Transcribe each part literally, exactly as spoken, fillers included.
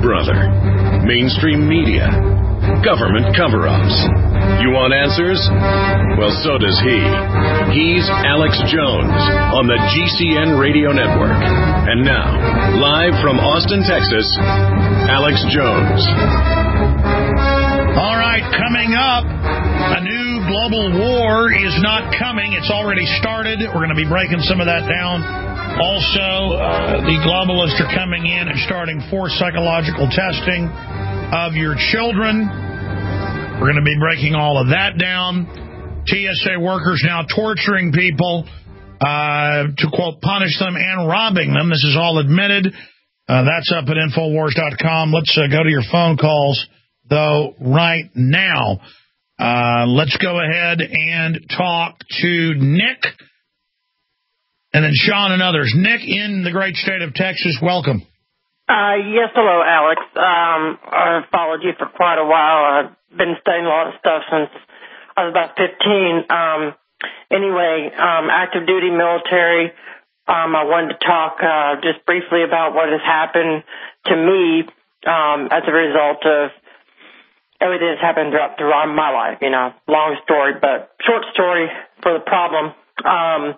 brother? Mainstream media? Government cover-ups? You want answers? Well, so does he. He's Alex Jones on the G C N Radio Network. And now, live from Austin, Texas, Alex Jones. All right, coming up, a new global war is not coming. It's already started. We're going to be breaking some of that down. Also, uh, the globalists are coming in and starting forced psychological testing of your children. We're going to be breaking all of that down. T S A workers now torturing people uh, to, quote, punish them and robbing them. This is all admitted. Uh, that's up at Infowars dot com. Let's uh, go to your phone calls, though, right now. Uh, let's go ahead and talk to Nick and then Sean and others. Nick in the great state of Texas, welcome. Uh, yes, hello, Alex. Um, I've followed you for quite a while. I've been studying a lot of stuff since I was about fifteen. Um, anyway, um, active duty military. Um, I wanted to talk uh, just briefly about what has happened to me um, as a result of everything that's happened throughout, throughout my life. You know, long story, but short story for the problem. Um,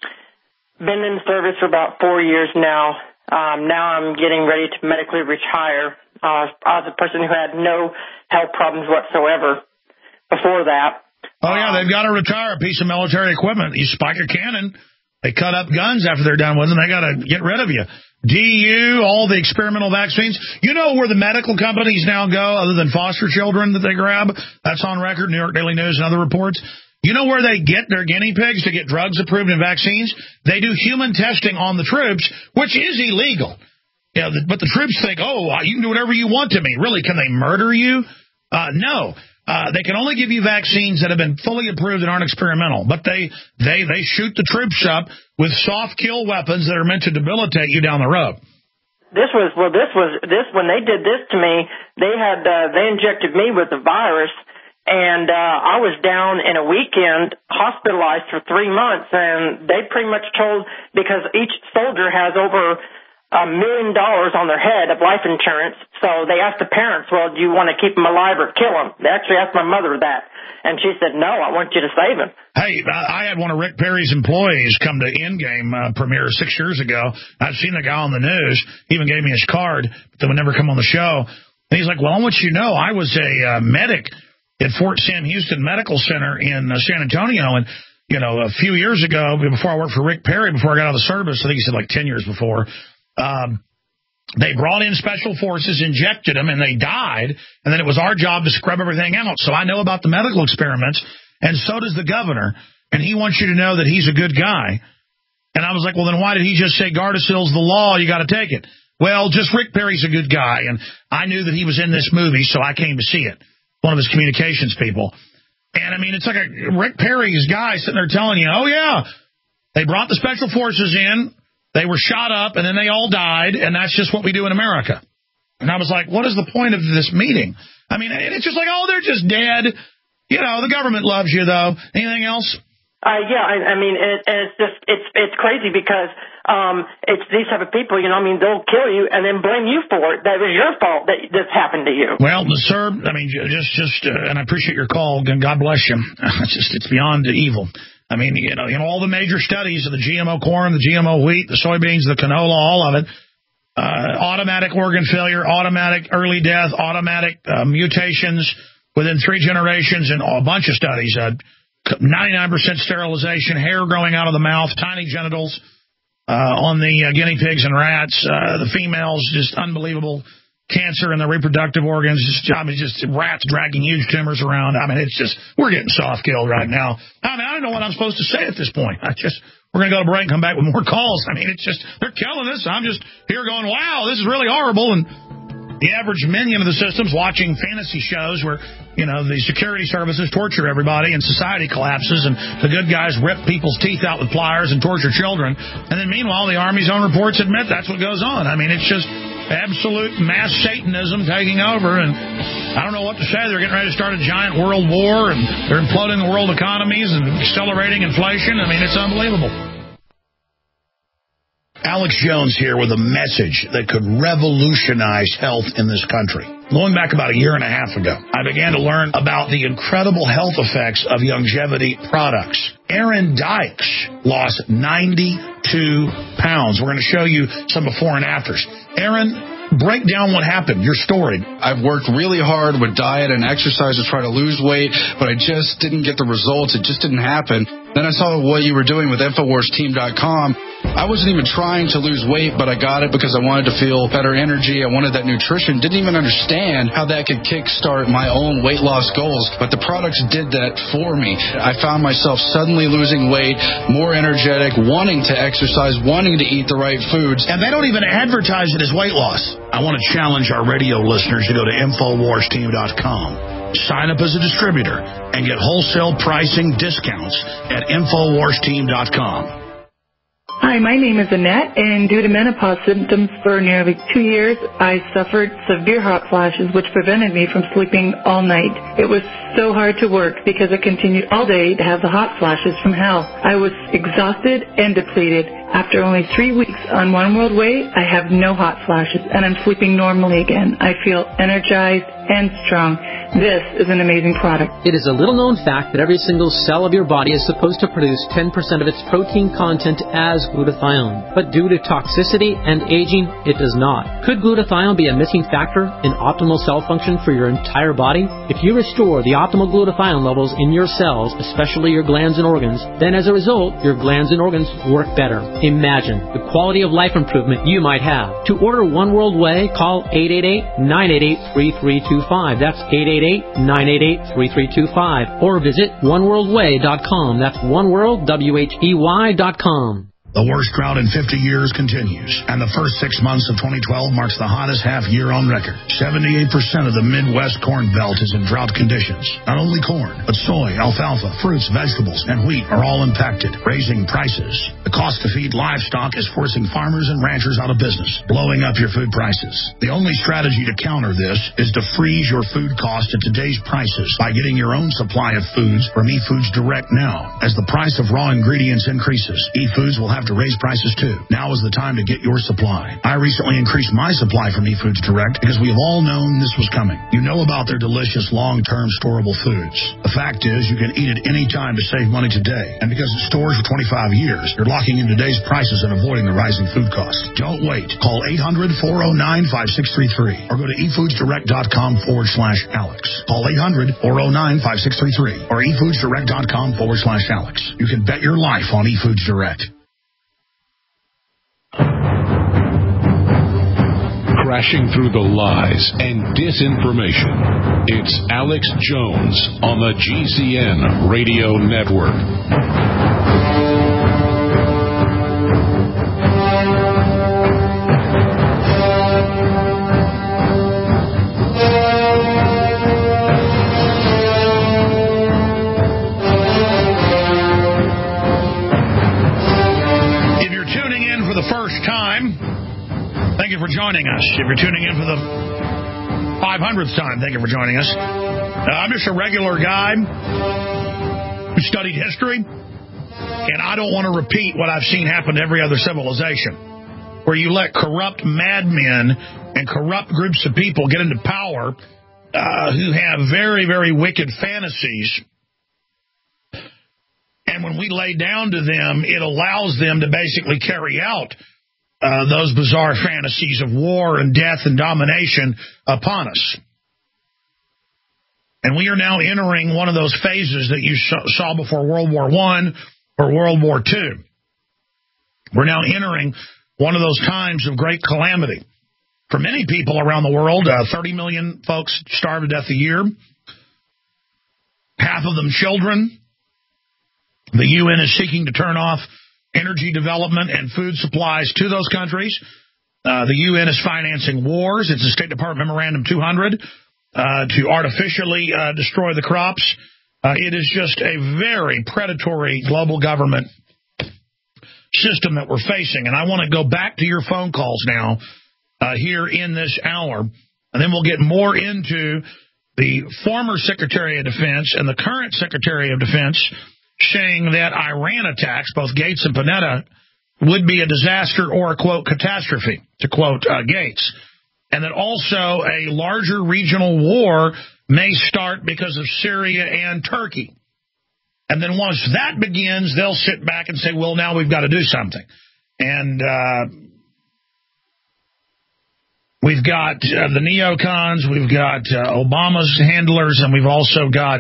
been in the service for about four years now. Um, now I'm getting ready to medically retire. Uh, I was a person who had no health problems whatsoever before that. Oh, yeah, um, they've got to retire a piece of military equipment. You spike a cannon, they cut up guns after they're done with them. They got to get rid of you. D U, all the experimental vaccines. You know where the medical companies now go other than foster children that they grab? That's on record, New York Daily News and other reports. You know where they get their guinea pigs to get drugs approved and vaccines? They do human testing on the troops, which is illegal. You know, but the troops think, oh, you can do whatever you want to me. Really, can they murder you? Uh, no. Uh, they can only give you vaccines that have been fully approved and aren't experimental. But they, they, they shoot the troops up with soft kill weapons that are meant to debilitate you down the road. This was, well, this was, this, when they did this to me, they had, uh, they injected me with the virus. And uh, I was down in a weekend, hospitalized for three months, and they pretty much told, because each soldier has over a million dollars on their head of life insurance, so they asked the parents, well, do you want to keep them alive or kill them? They actually asked my mother that, and she said, no, I want you to save him. Hey, I had one of Rick Perry's employees come to Endgame uh, premiere six years ago. I've seen the guy on the news. He even gave me his card, but that would never come on the show. And he's like, well, I want you to know I was a uh, medic at Fort Sam Houston Medical Center in uh, San Antonio. And, you know, a few years ago, before I worked for Rick Perry, before I got out of the service, I think he said like ten years before, um, they brought in special forces, injected them, and they died. And then it was our job to scrub everything out. So I know about the medical experiments, and so does the governor. And he wants you to know that he's a good guy. And I was like, well, then why did he just say Gardasil's the law? You got to take it. Well, just Rick Perry's a good guy. And I knew that he was in this movie, so I came to see it. One of his communications people. And, I mean, it's like a Rick Perry's guy sitting there telling you, oh, yeah, they brought the special forces in, they were shot up, and then they all died, and that's just what we do in America. And I was like, what is the point of this meeting? I mean, it's just like, oh, they're just dead. You know, the government loves you, though. Anything else? Uh, yeah, I, I mean, it, it's just, it's it's crazy because um, it's these type of people, you know, I mean, they'll kill you and then blame you for it. That was your fault that this happened to you. Well, sir, I mean, just, just, uh, and I appreciate your call, and God bless you. It's just, it's beyond evil. I mean, you know, in all the major studies of the G M O corn, the G M O wheat, the soybeans, the canola, all of it, uh, automatic organ failure, automatic early death, automatic uh, mutations within three generations, and a bunch of studies, uh, ninety-nine percent sterilization, hair growing out of the mouth, tiny genitals uh, on the uh, guinea pigs and rats. Uh, the females, just unbelievable cancer in the reproductive organs. Just, I mean, just rats dragging huge tumors around. I mean, it's just, we're getting soft killed right now. I mean, I don't know what I'm supposed to say at this point. I just, we're going to go to break and come back with more calls. I mean, it's just, they're killing us. I'm just here going, wow, this is really horrible. And the average minion of the system's watching fantasy shows where, you know, the security services torture everybody and society collapses and the good guys rip people's teeth out with pliers and torture children. And then meanwhile, the Army's own reports admit that's what goes on. I mean, it's just absolute mass Satanism taking over. And I don't know what to say. They're getting ready to start a giant world war, and they're imploding the world economies and accelerating inflation. I mean, it's unbelievable. Alex Jones here with a message that could revolutionize health in this country. Going back about a year and a half ago, I began to learn about the incredible health effects of longevity products. Aaron Dykes lost ninety-two pounds. We're going to show you some before and afters. Aaron, break down what happened, your story. I've worked really hard with diet and exercise to try to lose weight, but I just didn't get the results. It just didn't happen. Then I saw what you were doing with Infowars Team dot com. I wasn't even trying to lose weight, but I got it because I wanted to feel better energy. I wanted that nutrition. Didn't even understand how that could kickstart my own weight loss goals, but the products did that for me. I found myself suddenly losing weight, more energetic, wanting to exercise, wanting to eat the right foods. And they don't even advertise it as weight loss. I want to challenge our radio listeners to go to Infowars Team dot com. Sign up as a distributor and get wholesale pricing discounts at Infowars Team dot com. Hi, my name is Annette, and due to menopause symptoms for nearly two years, I suffered severe hot flashes, which prevented me from sleeping all night. It was so hard to work because I continued all day to have the hot flashes from hell. I was exhausted and depleted. After only three weeks on One World Way, I have no hot flashes, and I'm sleeping normally again. I feel energized and strong. This is an amazing product. It is a little-known fact that every single cell of your body is supposed to produce ten percent of its protein content as glutathione. But due to toxicity and aging, it does not. Could glutathione be a missing factor in optimal cell function for your entire body? If you restore the optimal glutathione levels in your cells, especially your glands and organs, then as a result, your glands and organs work better. Imagine the quality of life improvement you might have. To order One World Way, call eight eight eight, nine eight eight, three three two five. That's eight eight eight, nine eight eight, three three two five. Or visit one world way dot com. That's oneworld, W H E Y dot com. The worst drought in fifty years continues, and the first six months of twenty twelve marks the hottest half year on record. seventy-eight percent of the Midwest Corn Belt is in drought conditions. Not only corn, but soy, alfalfa, fruits, vegetables, and wheat are all impacted, raising prices. The cost to feed livestock is forcing farmers and ranchers out of business, blowing up your food prices. The only strategy to counter this is to freeze your food cost at today's prices by getting your own supply of foods from eFoods Direct now. As the price of raw ingredients increases, eFoods will have to raise prices too. Now is the time to get your supply. I recently increased my supply from eFoods Direct because we have all known this was coming. You know about their delicious long-term storable foods. The fact is you can eat it any time to save money today. And because it stores for twenty-five years, you're locking in today's prices and avoiding the rising food costs. Don't wait. Call eight hundred, four oh nine, five six three three or go to efoodsdirect.com forward slash Alex. Call eight hundred, four oh nine, five six three three or efoodsdirect.com forward slash Alex. You can bet your life on eFoods Direct. Crashing through the lies and disinformation. It's Alex Jones on the G C N Radio Network. If you're tuning in for the first time, thank you for joining us. If you're tuning in for the five hundredth time, thank you for joining us. Uh, I'm just a regular guy who studied history, and I don't want to repeat what I've seen happen to every other civilization, where you let corrupt madmen and corrupt groups of people get into power uh, who have very, very wicked fantasies. And when we lay down to them, it allows them to basically carry out Uh, those bizarre fantasies of war and death and domination upon us. And we are now entering one of those phases that you saw before World War One or World War Two. We're now entering one of those times of great calamity. For many people around the world, uh, thirty million folks starve to death a year, half of them children. The U N is seeking to turn off energy development and food supplies to those countries. Uh, the U N is financing wars. It's a State Department Memorandum two hundred uh, to artificially uh, destroy the crops. Uh, it is just a very predatory global government system that we're facing. And I want to go back to your phone calls now uh, here in this hour, and then we'll get more into the former Secretary of Defense and the current Secretary of Defense saying that Iran attacks, both Gates and Panetta, would be a disaster or a, quote, catastrophe, to quote uh, Gates. And that also a larger regional war may start because of Syria and Turkey. And then once that begins, they'll sit back and say, well, now we've got to do something. And uh, we've got uh, the neocons, we've got uh, Obama's handlers, and we've also got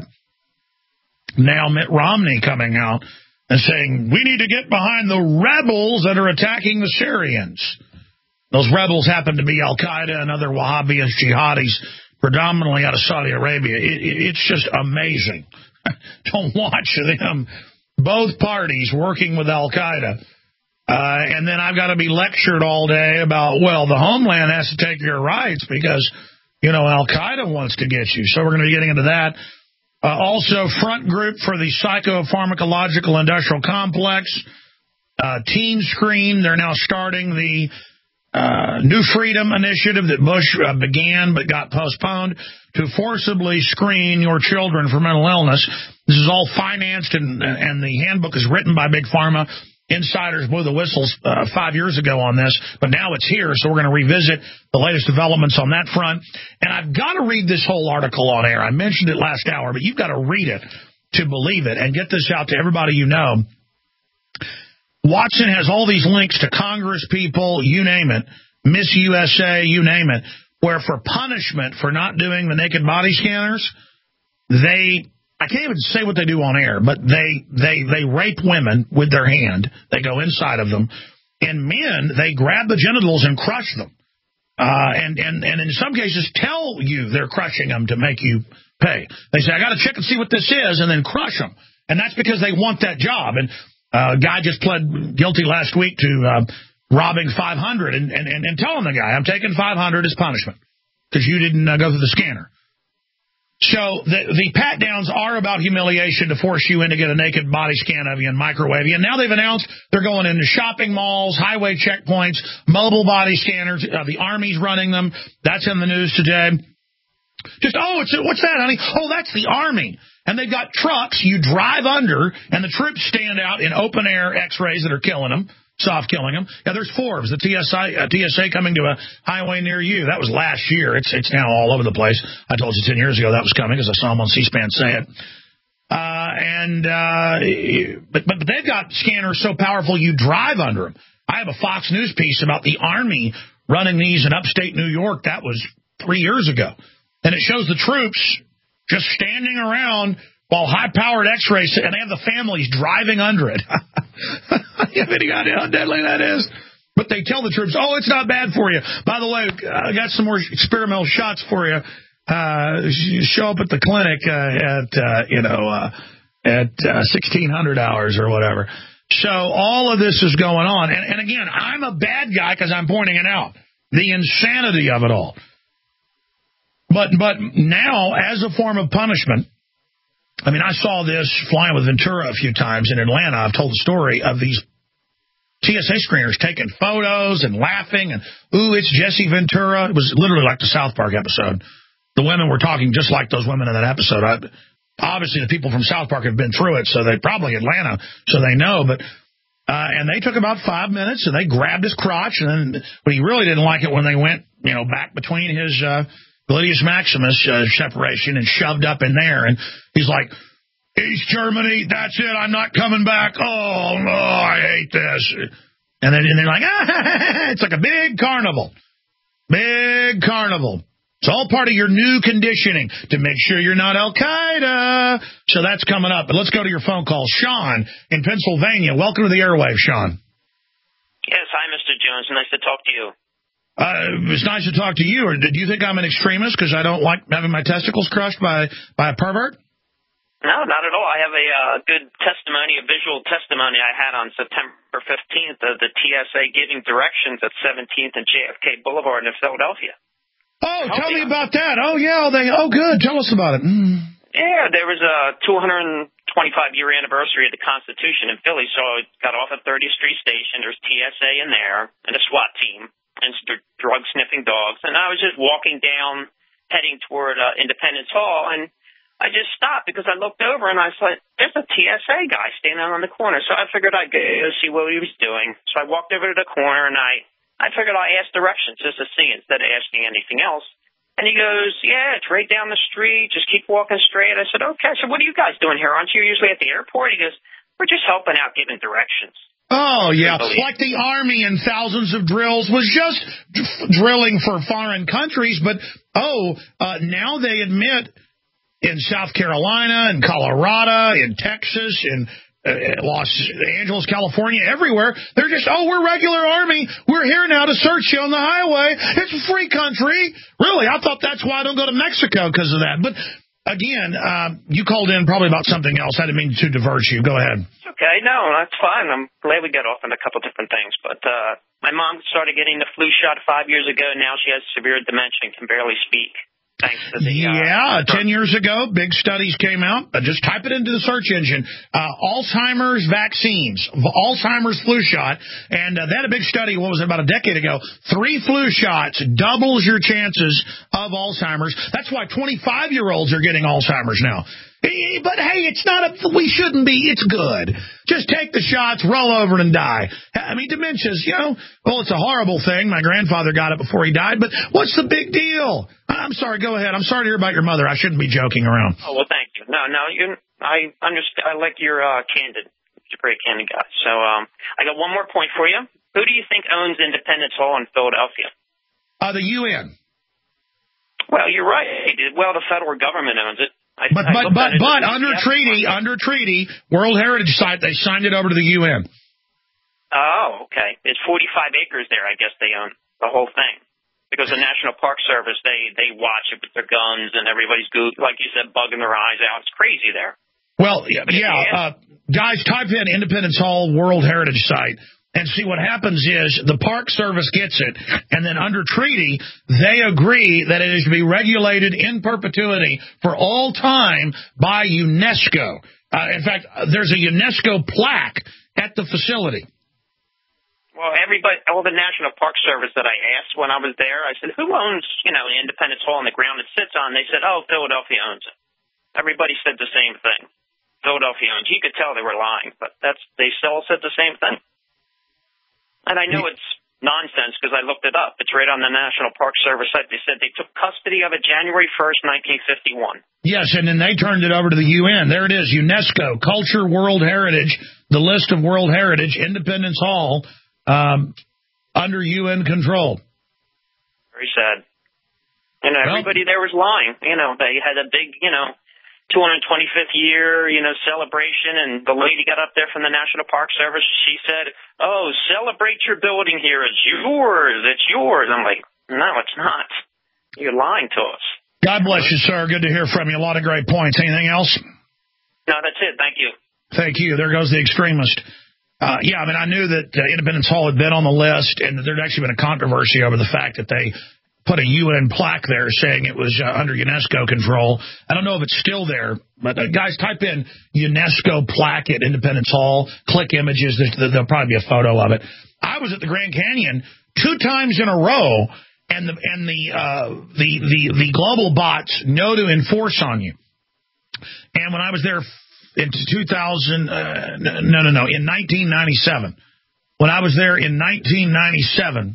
now Mitt Romney coming out and saying, we need to get behind the rebels that are attacking the Syrians. Those rebels happen to be Al-Qaeda and other Wahhabist jihadis, predominantly out of Saudi Arabia. It, it, it's just amazing to watch them, both parties working with Al-Qaeda. Uh, and then I've got to be lectured all day about, well, the homeland has to take your rights because, you know, Al-Qaeda wants to get you. So we're going to be getting into that. Uh, also, front group for the psychopharmacological industrial complex. Uh, Teen Screen, they're now starting the Uh, New Freedom Initiative that Bush uh, began but got postponed to forcibly screen your children for mental illness. This is all financed, and, and the handbook is written by Big Pharma. Insiders blew the whistles uh, five years ago on this, but now it's here, so we're going to revisit the latest developments on that front. And I've got to read this whole article on air. I mentioned it last hour, but you've got to read it to believe it and get this out to everybody you know. Watson has all these links to Congress people, you name it, Miss U S A, you name it, where for punishment for not doing the naked body scanners, they, I can't even say what they do on air, but they, they, they rape women with their hand. They go inside of them. And men, they grab the genitals and crush them. Uh, and, and, and in some cases tell you they're crushing them to make you pay. They say, I got to check and see what this is, and then crush them. And that's because they want that job. And a uh, guy just pled guilty last week to uh, robbing five hundred and, and, and telling the guy, I'm taking five hundred as punishment because you didn't uh, go through the scanner. So the, the pat-downs are about humiliation to force you in to get a naked body scan of you and microwave you. And now they've announced they're going into shopping malls, highway checkpoints, mobile body scanners. Uh, the Army's running them. That's in the news today. Just, oh, it's, what's that, honey? Oh, that's the Army. And they've got trucks you drive under, and the troops stand out in open-air x-rays that are killing them, soft killing them. Yeah, there's Forbes, the T S I, uh, T S A coming to a highway near you. That was last year. It's it's now all over the place. I told you ten years ago that was coming because I saw them on C-SPAN say it. Uh, and uh, but, but, but they've got scanners so powerful you drive under them. I have a Fox News piece about the Army running these in upstate New York. That was three years ago. And it shows the troops just standing around while high-powered x-rays, and they have the families driving under it. You have any idea how deadly that is? But they tell the troops, oh, it's not bad for you. By the way, I got some more experimental shots for you. Uh, show up at the clinic uh, at, uh, you know, uh, at uh, sixteen hundred hours or whatever. So all of this is going on. And, and again, I'm a bad guy because I'm pointing it out. The insanity of it all. But but now, as a form of punishment, I mean, I saw this flying with Ventura a few times in Atlanta. I've told the story of these T S A screeners taking photos and laughing and, ooh, it's Jesse Ventura. It was literally like the South Park episode. The women were talking just like those women in that episode. I, obviously, the people from South Park have been through it, so they probably Atlanta, so they know. But uh, and they took about five minutes, and they grabbed his crotch, and then, but he really didn't like it when they went, you know, back between his uh, Gluteus Maximus uh, separation and shoved up in there. And he's like, East Germany, that's it, I'm not coming back. Oh, no, I hate this. And then and they're like, ah, it's like a big carnival. Big carnival. It's all part of your new conditioning to make sure you're not Al-Qaeda. So that's coming up. But let's go to your phone call. Sean in Pennsylvania. Welcome to the airwaves, Sean. Yes, hi, Mister Jones. Nice to talk to you. Uh, it's nice to talk to you. Or did you think I'm an extremist because I don't like having my testicles crushed by, by a pervert? No, not at all. I have a uh, good testimony, a visual testimony I had on September fifteenth of the T S A giving directions at seventeenth and J F K Boulevard in Philadelphia. Oh, tell me about that. Oh, yeah. They, oh, good. Tell us about it. Mm. Yeah, there was a two hundred twenty-five year anniversary of the Constitution in Philly, so I got off at thirtieth Street Station. There's T S A in there and a SWAT team and drug-sniffing dogs. And I was just walking down, heading toward uh, Independence Hall, and I just stopped because I looked over and I saw there's a T S A guy standing on the corner. So I figured I'd go see what he was doing. So I walked over to the corner and I, I figured I'd ask directions just to see instead of asking anything else. And he goes, yeah, it's right down the street. Just keep walking straight. I said, okay, so what are you guys doing here? Aren't you usually at the airport? He goes, we're just helping out giving directions. Oh, yeah. Like the Army in thousands of drills was just d- drilling for foreign countries. But, oh, uh, now they admit in South Carolina, in Colorado, in Texas, in uh, Los Angeles, California, everywhere, they're just, oh, we're regular Army. We're here now to search you on the highway. It's a free country. Really, I thought that's why I don't go to Mexico, because of that. But, again, uh, you called in probably about something else. I didn't mean to divert you. Go ahead. Okay, no, that's fine. I'm glad we got off on a couple different things. But uh, my mom started getting the flu shot five years ago. Now she has severe dementia and can barely speak. Thanks to the, yeah, uh, ten years ago, big studies came out. Uh, just type it into the search engine. Uh, Alzheimer's vaccines, Alzheimer's flu shot. And uh, they had a big study, what was it, about a decade ago. Three flu shots doubles your chances of Alzheimer's. That's why twenty-five-year-olds are getting Alzheimer's now. But, hey, it's not a, we shouldn't be, it's good. Just take the shots, roll over and die. I mean, dementia's, you know, well, it's a horrible thing. My grandfather got it before he died, but what's the big deal? I'm sorry, go ahead. I'm sorry to hear about your mother. I shouldn't be joking around. Oh, well, thank you. No, no, you, I understand. I like your uh, candid. You're a great candid guy. So um, I got one more point for you. Who do you think owns Independence Hall in Philadelphia? Uh, the U N. Well, you're right. Well, the federal government owns it. I, but I but but but under treaty, under treaty, World Heritage Site, they signed it over to the U N. Oh, okay. It's forty-five acres there. I guess they own the whole thing because the National Park Service they they watch it with their guns and everybody's good, like you said, bugging their eyes out. It's crazy there. Well, yeah, yeah. Uh, guys, type in Independence Hall World Heritage Site. And see, what happens is the Park Service gets it, and then under treaty, they agree that it is to be regulated in perpetuity for all time by UNESCO. Uh, in fact, there's a UNESCO plaque at the facility. Well, everybody, all the National Park Service that I asked when I was there, I said, who owns, you know, Independence Hall and the ground it sits on? They said, oh, Philadelphia owns it. Everybody said the same thing. Philadelphia owns it. You could tell they were lying, but that's they still said the same thing. And I know it's nonsense because I looked it up. It's right on the National Park Service site. They said they took custody of it January first, nineteen fifty-one. Yes, and then they turned it over to the U N. There it is, UNESCO, Culture World Heritage, the list of World Heritage, Independence Hall, um, under U N control. Very sad. You know, everybody well, there was lying. You know, they had a big, you know, two hundred twenty-fifth year, you know, celebration, and the lady got up there from the National Park Service. She said, oh, celebrate your building here. It's yours. It's yours. I'm like, no, it's not. You're lying to us. God bless you, sir. Good to hear from you. A lot of great points. Anything else? No, that's it. Thank you. Thank you. There goes the extremist. Uh, yeah, I mean, I knew that uh, Independence Hall had been on the list, and that there'd actually been a controversy over the fact that they put a U N plaque there saying it was uh, under UNESCO control. I don't know if it's still there, but uh, guys, type in UNESCO plaque at Independence Hall, click images, there's, there'll probably be a photo of it. I was at the Grand Canyon two times in a row, and the and the uh, the, the the global bots know to enforce on you. And when I was there in two thousand, uh, no, no, no, in nineteen ninety-seven, when I was there in nineteen ninety-seven,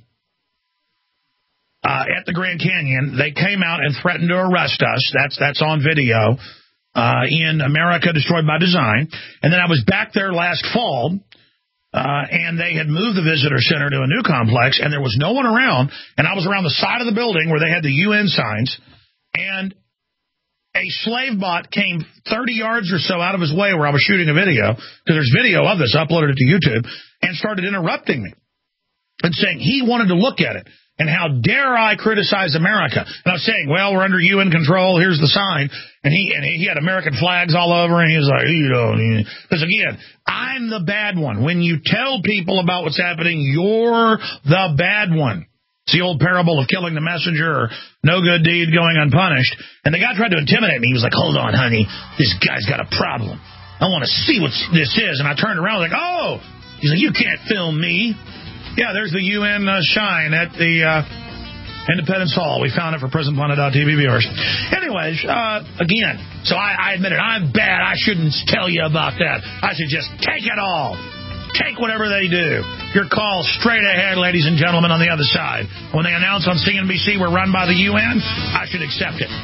Uh, at the Grand Canyon, they came out and threatened to arrest us. That's that's on video uh, in America Destroyed by Design. And then I was back there last fall, uh, and they had moved the visitor center to a new complex, and there was no one around. And I was around the side of the building where they had the U N signs, and a slave bot came thirty yards or so out of his way where I was shooting a video, because there's video of this, uploaded it to YouTube, and started interrupting me and saying he wanted to look at it. And how dare I criticize America? And I was saying, well, we're under U N control. Here's the sign. And he and he had American flags all over. And he was like, you know, because again, I'm the bad one. When you tell people about what's happening, you're the bad one. It's the old parable of killing the messenger or no good deed going unpunished. And the guy tried to intimidate me. He was like, hold on, honey. This guy's got a problem. I want to see what this is. And I turned around like, oh. He's like, you can't film me. Yeah, there's the U N uh, shine at the uh, Independence Hall. We found it for prison planet dot t v viewers. Anyways, uh, again, so I, I admit it. I'm bad. I shouldn't tell you about that. I should just take it all. Take whatever they do. Your call straight ahead, ladies and gentlemen, on the other side. When they announce on C N B C we're run by the U N, I should accept it.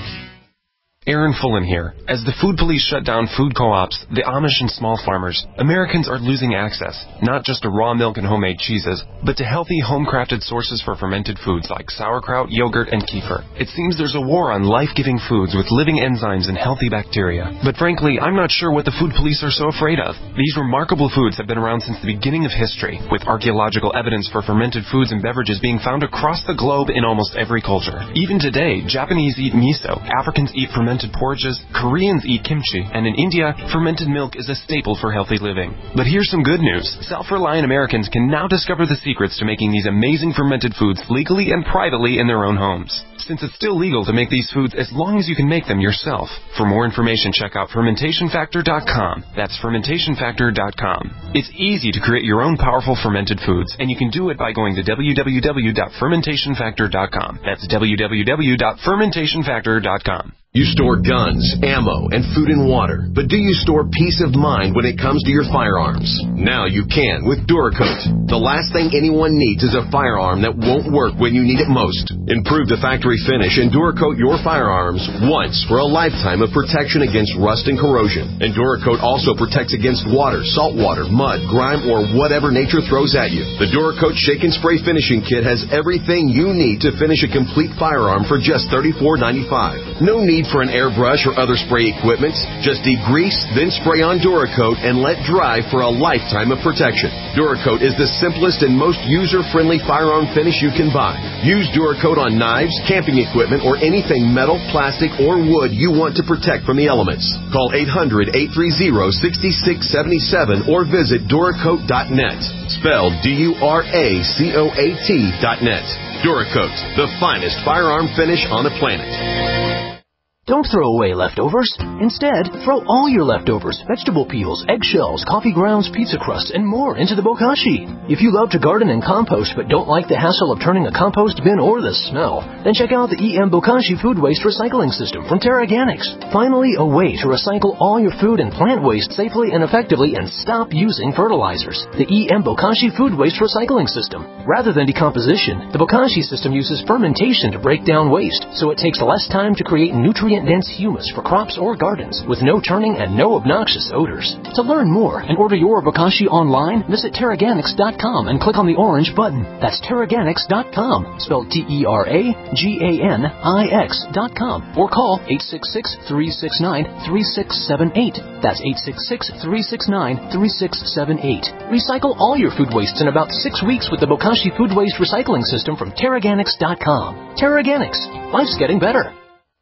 Aaron Fullen here. As the food police shut down food co-ops, the Amish and small farmers, Americans are losing access, not just to raw milk and homemade cheeses, but to healthy, home-crafted sources for fermented foods like sauerkraut, yogurt, and kefir. It seems there's a war on life-giving foods with living enzymes and healthy bacteria. But frankly, I'm not sure what the food police are so afraid of. These remarkable foods have been around since the beginning of history, with archaeological evidence for fermented foods and beverages being found across the globe in almost every culture. Even today, Japanese eat miso, Africans eat fermented fermented porridges, Koreans eat kimchi, and in India, fermented milk is a staple for healthy living. But here's some good news. Self-reliant Americans can now discover the secrets to making these amazing fermented foods legally and privately in their own homes. Since it's still legal to make these foods as long as you can make them yourself. For more information, check out fermentation factor dot com. That's fermentation factor dot com. It's easy to create your own powerful fermented foods, and you can do it by going to w w w dot fermentation factor dot com. That's w w w dot fermentation factor dot com. You store guns, ammo, and food and water, but do you store peace of mind when it comes to your firearms? Now you can with Duracoat. The last thing anyone needs is a firearm that won't work when you need it most. Improve the factory finish and Duracoat your firearms once for a lifetime of protection against rust and corrosion. And Duracoat also protects against water, salt water, mud, grime, or whatever nature throws at you. The Duracoat Shake and Spray Finishing Kit has everything you need to finish a complete firearm for just thirty-four ninety-five. No need for an airbrush or other spray equipment. Just degrease, then spray on Duracoat and let dry for a lifetime of protection. Duracoat is the simplest and most user-friendly firearm finish you can buy. Use Duracoat on knives, camping equipment, or anything metal, plastic, or wood you want to protect from the elements. Call eight hundred, eight three zero, six six seven seven or visit Duracoat dot net. Spelled D U R A C O A T dot net. Duracoat, the finest firearm finish on the planet. Don't throw away leftovers. Instead, throw all your leftovers, vegetable peels, eggshells, coffee grounds, pizza crusts, and more into the bokashi. If you love to garden and compost but don't like the hassle of turning a compost bin or the smell, then check out the E M Bokashi Food Waste Recycling System from Terraganics. Finally, a way to recycle all your food and plant waste safely and effectively and stop using fertilizers. The E M Bokashi Food Waste Recycling System. Rather than decomposition, the Bokashi system uses fermentation to break down waste, so it takes less time to create nutrient dense humus for crops or gardens with no turning and no obnoxious odors. To learn more and order your bokashi online, visit Terraganics dot com and click on the orange button. That's Terraganics dot com, spelled T E R A G A N I X dot com, or call eight six six, three six nine, three six seven eight. That's eight six six, three six nine, three six seven eight. Recycle all your food wastes in about six weeks with the Bokashi Food Waste Recycling System from Terraganics dot com. Terraganics. Life's getting better.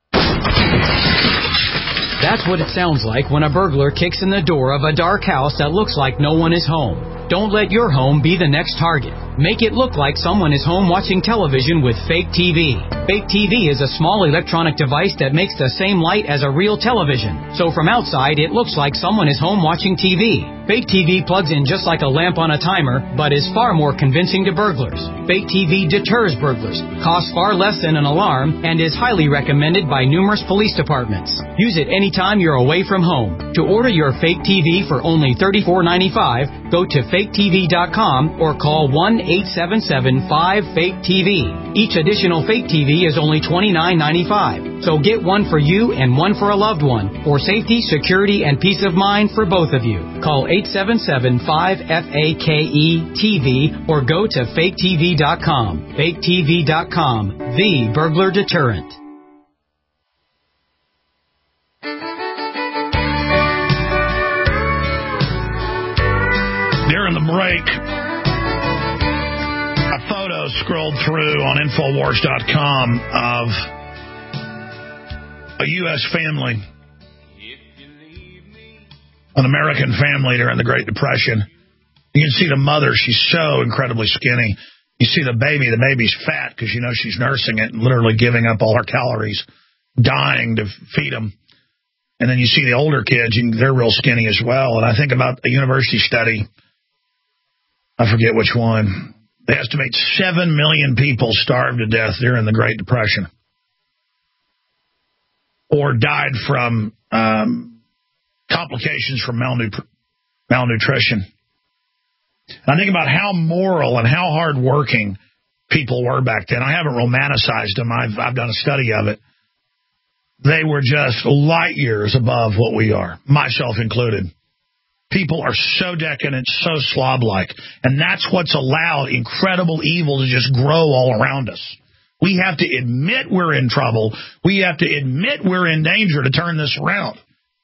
That's what it sounds like when a burglar kicks in the door of a dark house that looks like no one is home. Don't let your home be the next target. Make it look like someone is home watching television with Fake T V. Fake T V is a small electronic device that makes the same light as a real television. So from outside, it looks like someone is home watching T V. Fake T V plugs in just like a lamp on a timer, but is far more convincing to burglars. Fake T V deters burglars, costs far less than an alarm, and is highly recommended by numerous police departments. Use it anytime you're away from home. To order your Fake T V for only thirty-four ninety-five, go to fake T V dot com or call one eight seven seven, five, fake T V. Each additional Fake T V is only twenty-nine ninety-five. So get one for you and one for a loved one, for safety, security, and peace of mind for both of you. Call eight seven seven, five, F A K E T V or go to fake T V dot com. fake T V dot com, the burglar deterrent. During the break, a photo scrolled through on Infowars dot com of a U S family, an American family during the Great Depression. You can see the mother. She's so incredibly skinny. You see the baby. The baby's fat because you know she's nursing it and literally giving up all her calories, dying to feed them. And then you see the older kids, and they're real skinny as well. And I think about a university study. I forget which one. They estimate seven million people starved to death during the Great Depression or died from um, complications from malnut- malnutrition. And I think about how moral and how hardworking people were back then. I haven't romanticized them. I've, I've done a study of it. They were just light years above what we are, myself included. People are so decadent, so slob-like, and that's what's allowed incredible evil to just grow all around us. We have to admit we're in trouble. We have to admit we're in danger to turn this around.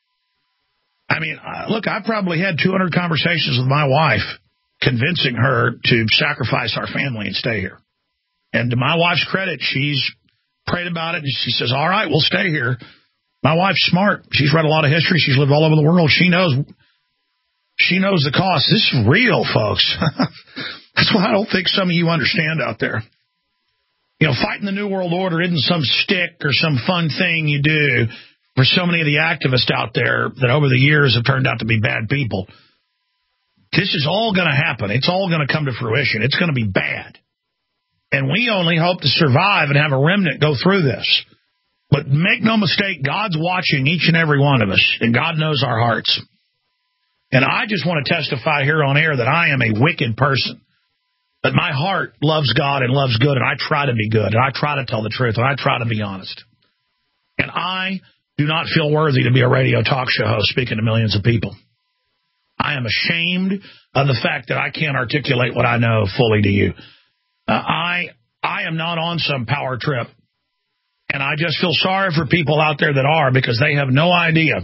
I mean, look, I've probably had two hundred conversations with my wife convincing her to sacrifice our family and stay here. And to my wife's credit, she's prayed about it, and she says, all right, we'll stay here. My wife's smart. She's read a lot of history. She's lived all over the world. She knows she knows the cost. This is real, folks. That's why I don't think some of you understand out there. You know, fighting the New World Order isn't some stick or some fun thing you do for so many of the activists out there that over the years have turned out to be bad people. This is all going to happen. It's all going to come to fruition. It's going to be bad. And we only hope to survive and have a remnant go through this. But make no mistake, God's watching each and every one of us, and God knows our hearts. And I just want to testify here on air that I am a wicked person. But my heart loves God and loves good, and I try to be good, and I try to tell the truth, and I try to be honest. And I do not feel worthy to be a radio talk show host speaking to millions of people. I am ashamed of the fact that I can't articulate what I know fully to you. Uh, I I am not on some power trip, and I just feel sorry for people out there that are, because they have no idea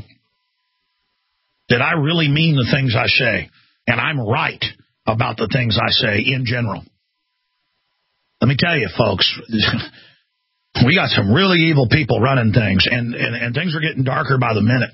that I really mean the things I say, and I'm right about the things I say in general. Let me tell you, folks, we got some really evil people running things, and, and, and things are getting darker by the minute.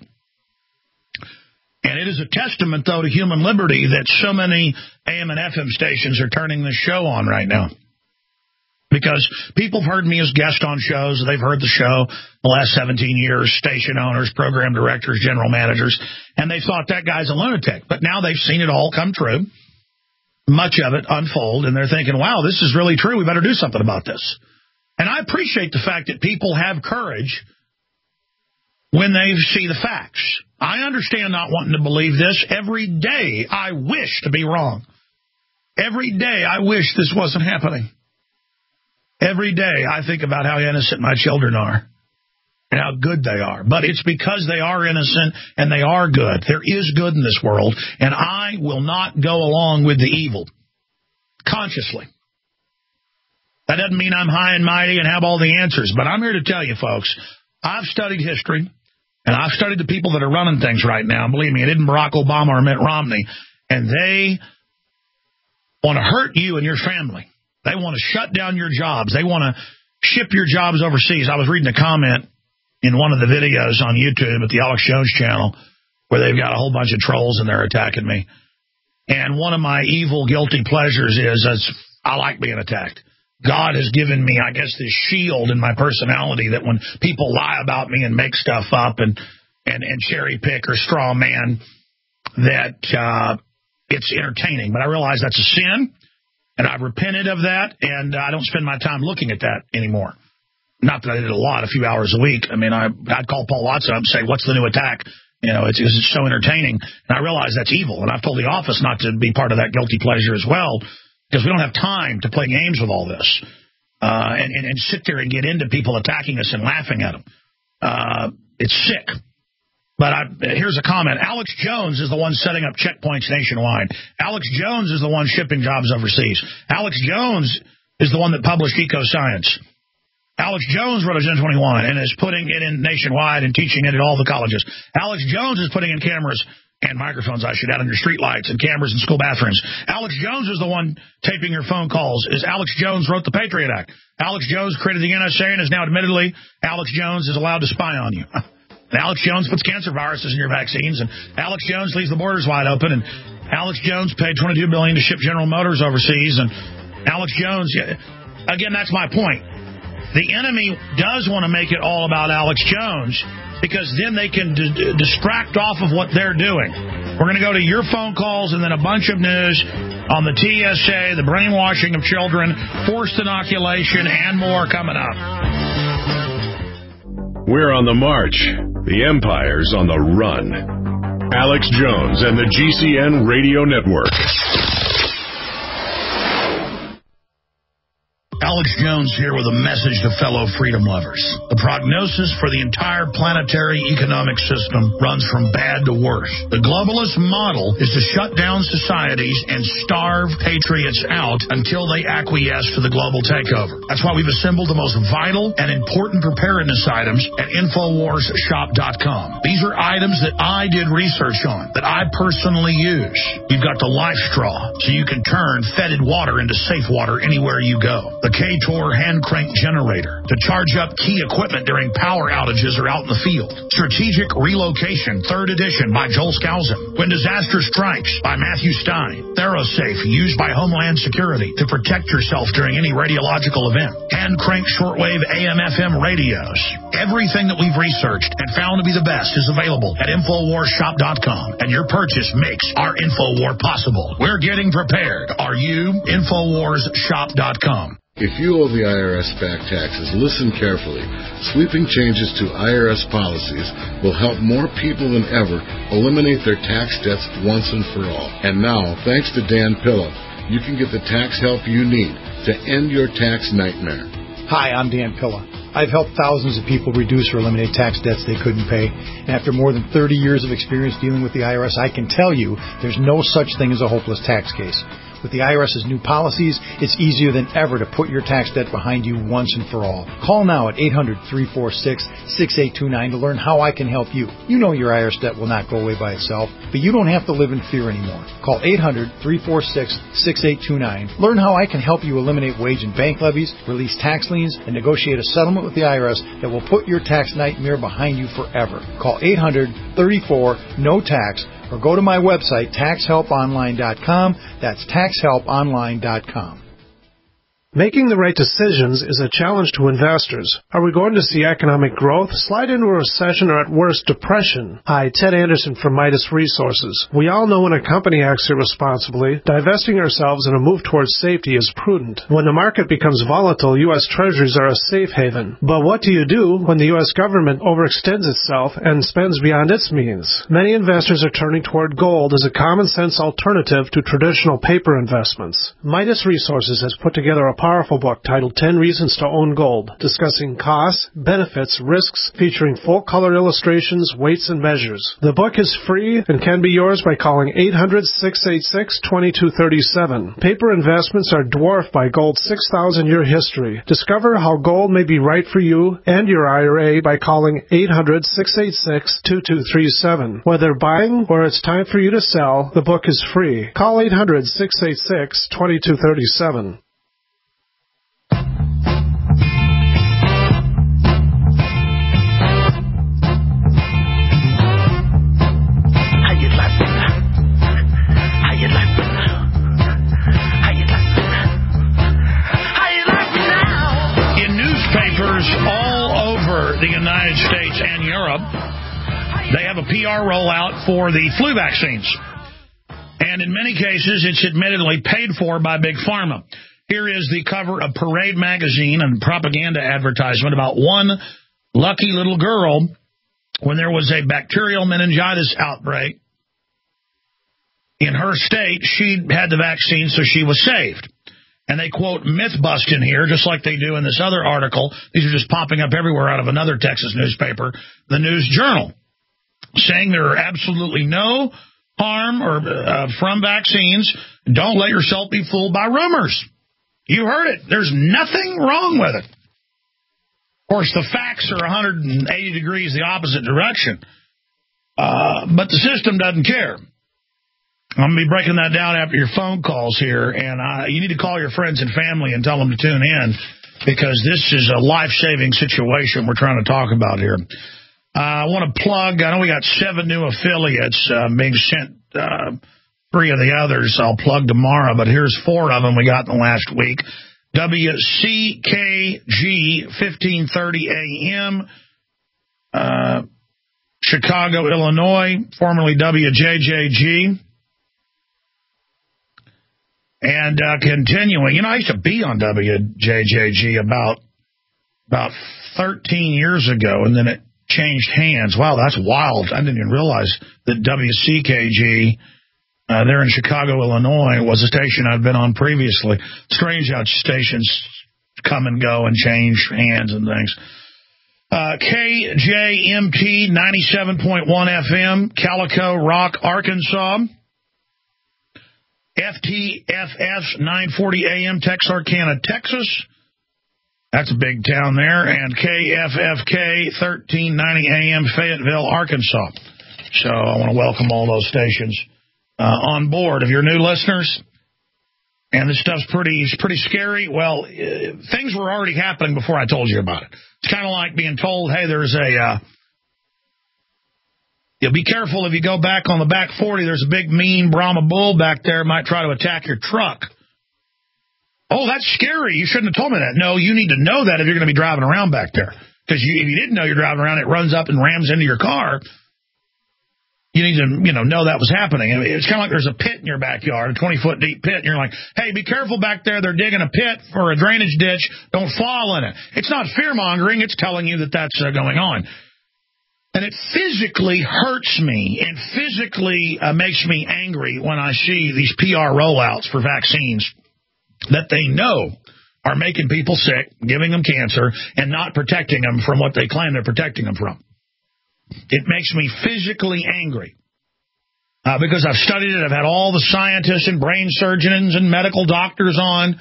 And it is a testament, though, to human liberty that so many A M and F M stations are turning this show on right now. Because people have heard me as guest on shows. They've heard the show the last seventeen years, station owners, program directors, general managers, and they thought that guy's a lunatic. But now they've seen it all come true, much of it unfold, and they're thinking, wow, this is really true. We better do something about this. And I appreciate the fact that people have courage when they see the facts. I understand not wanting to believe this. Every day I wish to be wrong. Every day I wish this wasn't happening. Every day I think about how innocent my children are and how good they are. But it's because they are innocent and they are good. There is good in this world, and I will not go along with the evil consciously. That doesn't mean I'm high and mighty and have all the answers, but I'm here to tell you, folks, I've studied history, and I've studied the people that are running things right now. Believe me, it isn't Barack Obama or Mitt Romney, and they want to hurt you and your family. They want to shut down your jobs. They want to ship your jobs overseas. I was reading a comment in one of the videos on YouTube at the Alex Jones channel where they've got a whole bunch of trolls and they're attacking me. And one of my evil, guilty pleasures is, is I like being attacked. God has given me, I guess, this shield in my personality that when people lie about me and make stuff up and, and, and cherry pick or straw man, that uh, it's entertaining. But I realize that's a sin. And I've repented of that, and I don't spend my time looking at that anymore. Not that I did a lot, a few hours a week. I mean, I, I'd call Paul Watson up and say, what's the new attack? You know, it's, it's so entertaining. And I realize that's evil. And I've told the office not to be part of that guilty pleasure as well, because we don't have time to play games with all this uh, and, and, and sit there and get into people attacking us and laughing at them. Uh, it's sick. But I, here's a comment. Alex Jones is the one setting up checkpoints nationwide. Alex Jones is the one shipping jobs overseas. Alex Jones is the one that published EcoScience. Alex Jones wrote Agenda twenty-one and is putting it in nationwide and teaching it at all the colleges. Alex Jones is putting in cameras and microphones, I should add, on your street lights and cameras in school bathrooms. Alex Jones is the one taping your phone calls. Is Alex Jones wrote the Patriot Act. Alex Jones created the N S A and is now admittedly Alex Jones is allowed to spy on you. And Alex Jones puts cancer viruses in your vaccines, and Alex Jones leaves the borders wide open, and Alex Jones paid twenty-two billion dollars to ship General Motors overseas, and Alex Jones, again, that's my point. The enemy does want to make it all about Alex Jones because then they can d- d- distract off of what they're doing. We're going to go to your phone calls and then a bunch of news. on the T S A, the brainwashing of children, forced inoculation, and more coming up. We're on the march. The empire's on the run. Alex Jones and the G C N Radio Network. Alex Jones here with a message to fellow freedom lovers. The prognosis for the entire planetary economic system runs from bad to worse. The globalist model is to shut down societies and starve patriots out until they acquiesce to the global takeover. That's why we've assembled the most vital and important preparedness items at Infowars Shop dot com. These are items that I did research on, that I personally use. You've got the Life Straw, so you can turn fetid water into safe water anywhere you go. The K-Tor hand crank generator to charge up key equipment during power outages or out in the field. Strategic Relocation, third edition by Joel Skousen. When Disaster Strikes by Matthew Stein. ThyroSafe, used by Homeland Security to protect yourself during any radiological event. Hand crank shortwave A M F M radios. Everything that we've researched and found to be the best is available at Infowars Shop dot com, and your purchase makes our Infowar possible. We're getting prepared. Are you? Infowars Shop dot com. If you owe the I R S back taxes, listen carefully. Sweeping changes to I R S policies will help more people than ever eliminate their tax debts once and for all. And now, thanks to Dan Pilla, you can get the tax help you need to end your tax nightmare. Hi, I'm Dan Pilla. I've helped thousands of people reduce or eliminate tax debts they couldn't pay. And after more than thirty years of experience dealing with the I R S, I can tell you there's no such thing as a hopeless tax case. With the I R S's new policies, it's easier than ever to put your tax debt behind you once and for all. Call now at eight hundred, three four six, six eight two nine to learn how I can help you. You know your I R S debt will not go away by itself, but you don't have to live in fear anymore. Call eight hundred, three four six, six eight two nine. Learn how I can help you eliminate wage and bank levies, release tax liens, and negotiate a settlement with the I R S that will put your tax nightmare behind you forever. Call eight hundred, thirty-four, no tax, or go to my website, tax help online dot com. That's tax help online dot com. Making the right decisions is a challenge to investors. Are we going to see economic growth, slide into a recession, or at worst, depression? Hi, Ted Anderson from Midas Resources. We all know when a company acts irresponsibly, divesting ourselves in a move towards safety is prudent. When the market becomes volatile, U S Treasuries are a safe haven. But what do you do when the U S government overextends itself and spends beyond its means? Many investors are turning toward gold as a common-sense alternative to traditional paper investments. Midas Resources has put together a powerful book titled ten Reasons to Own Gold, discussing costs, benefits, risks, featuring full-color illustrations, weights, and measures. The book is free and can be yours by calling eight hundred, six eight six, two two three seven. Paper investments are dwarfed by gold's six thousand year history. Discover how gold may be right for you and your I R A by calling eight hundred, six eight six, two two three seven. Whether buying or it's time for you to sell, the book is free. Call eight hundred, six eight six, two two three seven. All over the United States and Europe, they have a P R rollout for the flu vaccines. And in many cases, it's admittedly paid for by Big Pharma. Here is the cover of Parade magazine and propaganda advertisement about one lucky little girl when there was a bacterial meningitis outbreak in her state. She had the vaccine, so she was saved. And they quote myth-busting here, just like they do in this other article. These are just popping up everywhere out of another Texas newspaper, the News Journal, saying there are absolutely no harm or uh, from vaccines. Don't let yourself be fooled by rumors. You heard it. There's nothing wrong with it. Of course, the facts are one hundred eighty degrees the opposite direction. Uh, but the system doesn't care. I'm going to be breaking that down after your phone calls here, and uh, you need to call your friends and family and tell them to tune in, because this is a life-saving situation we're trying to talk about here. Uh, I want to plug, I know we got seven new affiliates uh, being sent, uh, three of the others I'll plug tomorrow, but here's four of them we got in the last week. W C K G fifteen thirty A M, uh, Chicago, Illinois, formerly W J J G. And uh, continuing, you know, I used to be on W J J G about about thirteen years ago, and then it changed hands. Wow, that's wild. I didn't even realize that W C K G uh, there in Chicago, Illinois, was a station I'd been on previously. Strange how stations come and go and change hands and things. Uh, K J M T ninety-seven point one F M, Calico Rock, Arkansas. F T F S nine forty A M, Texarkana, Texas. That's a big town there. And K F F K thirteen ninety A M, Fayetteville, Arkansas. So I want to welcome all those stations uh, on board. If you're new listeners, and this stuff's pretty pretty scary, well, uh, things were already happening before I told you about it. It's kind of like being told, hey, there's a... Uh, You'll be careful if you go back on the back forty. There's a big, mean Brahma bull back there might try to attack your truck. Oh, that's scary. You shouldn't have told me that. No, you need to know that if you're going to be driving around back there. Because you, if you didn't know you're driving around, it runs up and rams into your car. You need to, you know, know that was happening. It's kind of like there's a pit in your backyard, a twenty-foot deep pit, and you're like, hey, be careful back there. They're digging a pit for a drainage ditch. Don't fall in it. It's not fear-mongering. It's telling you that that's uh, going on. And it physically hurts me and physically uh, makes me angry when I see these P R rollouts for vaccines that they know are making people sick, giving them cancer, and not protecting them from what they claim they're protecting them from. It makes me physically angry uh, because I've studied it. I've had all the scientists and brain surgeons and medical doctors on.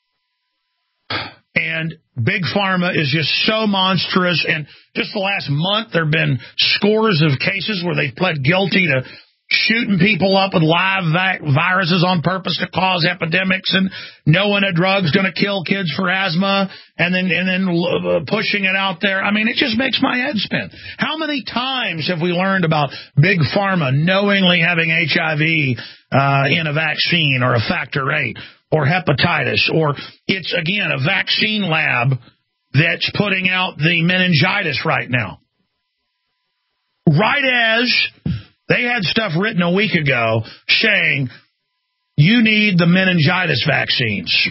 And Big Pharma is just so monstrous. And just the last month, there have been scores of cases where they've pled guilty to shooting people up with live vi- viruses on purpose to cause epidemics and knowing a drug's going to kill kids for asthma and then and then uh, pushing it out there. I mean, it just makes my head spin. How many times have we learned about Big Pharma knowingly having H I V uh, in a vaccine or a factor eight? Or hepatitis, or it's, again, a vaccine lab that's putting out the meningitis right now. Right as they had stuff written a week ago saying, you need the meningitis vaccines.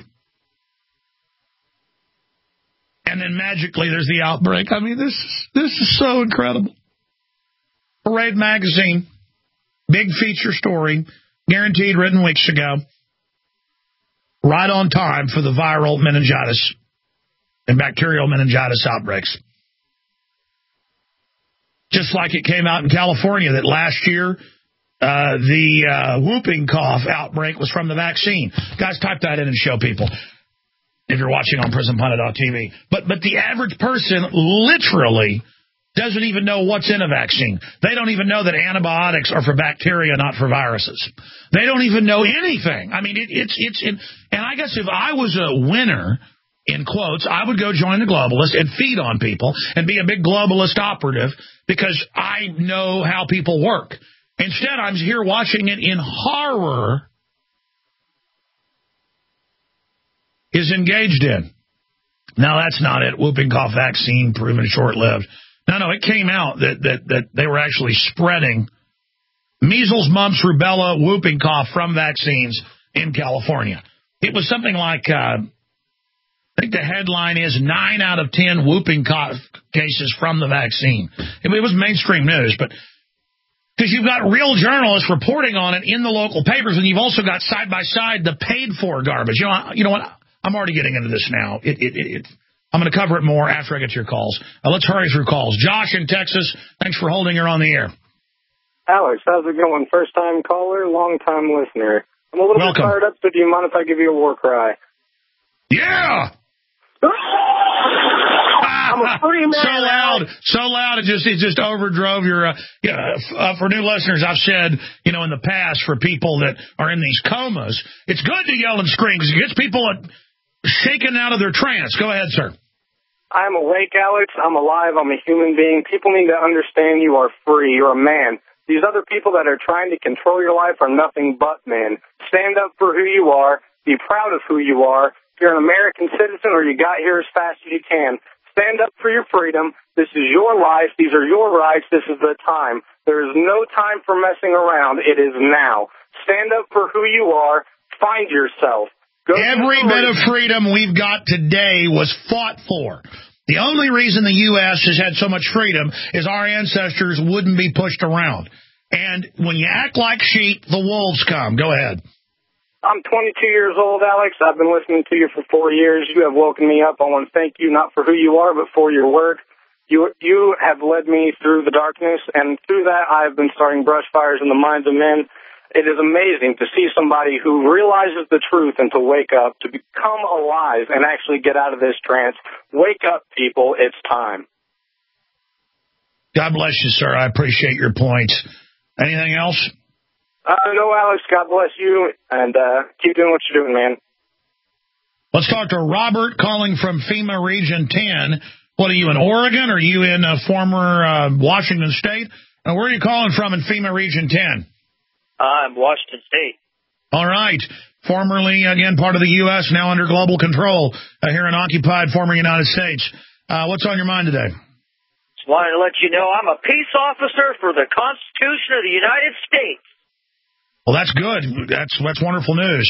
And then magically there's the outbreak. I mean, this, this is so incredible. Parade Magazine, big feature story, guaranteed written weeks ago. Right on time for the viral meningitis and bacterial meningitis outbreaks. Just like it came out in California that last year, uh, the uh, whooping cough outbreak was from the vaccine. Guys, type that in and show people if you're watching on Prison Pundit dot T V. But, but the average person literally doesn't even know what's in a vaccine. They don't even know that antibiotics are for bacteria, not for viruses. They don't even know anything. I mean, it, it's it's it, and I guess if I was a winner, in quotes, I would go join the globalists and feed on people and be a big globalist operative because I know how people work. Instead, I'm here watching it in horror is engaged in. Now, that's not it. Whooping cough vaccine proven short-lived. No, no, it came out that, that, that they were actually spreading measles, mumps, rubella, whooping cough from vaccines in California. It was something like, uh, I think the headline is nine out of ten whooping cough cases from the vaccine. It was mainstream news, but because you've got real journalists reporting on it in the local papers, and you've also got side-by-side the paid-for garbage. You know, you know what? I'm already getting into this now. It, it, it, I'm going to cover it more after I get to your calls. Uh, let's hurry through calls. Josh in Texas, thanks for holding. You're on the air. Alex, how's it going? First-time caller, long-time listener. I'm a little Welcome. bit fired up, so do you mind if I give you a war cry? Yeah! I'm a free man. So loud, so loud, it just it just overdrove your. Uh, yeah, uh, for new listeners, I've said, you know, in the past, for people that are in these comas, it's good to yell and scream because it gets people uh, shaken out of their trance. Go ahead, sir. I'm awake, Alex. I'm alive. I'm a human being. People need to understand you are free. You're a man. These other people that are trying to control your life are nothing but men. Stand up for who you are. Be proud of who you are. If you're an American citizen or you got here as fast as you can, stand up for your freedom. This is your life. These are your rights. This is the time. There is no time for messing around. It is now. Stand up for who you are. Find yourself. Go Every bit of freedom we've got today was fought for. The only reason the U S has had so much freedom is our ancestors wouldn't be pushed around. And when you act like sheep, the wolves come. Go ahead. I'm twenty-two years old, Alex. I've been listening to you for four years. You have woken me up. I want to thank you, not for who you are, but for your work. You you have led me through the darkness, and through that, I've been starting brush fires in the minds of men. It is amazing to see somebody who realizes the truth and to wake up, to become alive and actually get out of this trance. Wake up, people. It's time. God bless you, sir. I appreciate your points. Anything else? Uh, no, Alex. God bless you, and uh, keep doing what you're doing, man. Let's talk to Robert calling from FEMA Region ten. What are you, in Oregon? Are you in uh, former uh, Washington State? Uh, where are you calling from in FEMA Region ten? I'm Washington State. All right. Formerly, again, part of the U S, now under global control uh, here in occupied former United States. Uh, what's on your mind today? Just wanted to let you know I'm a peace officer for the Constitution of the United States. Well, that's good. That's that's wonderful news.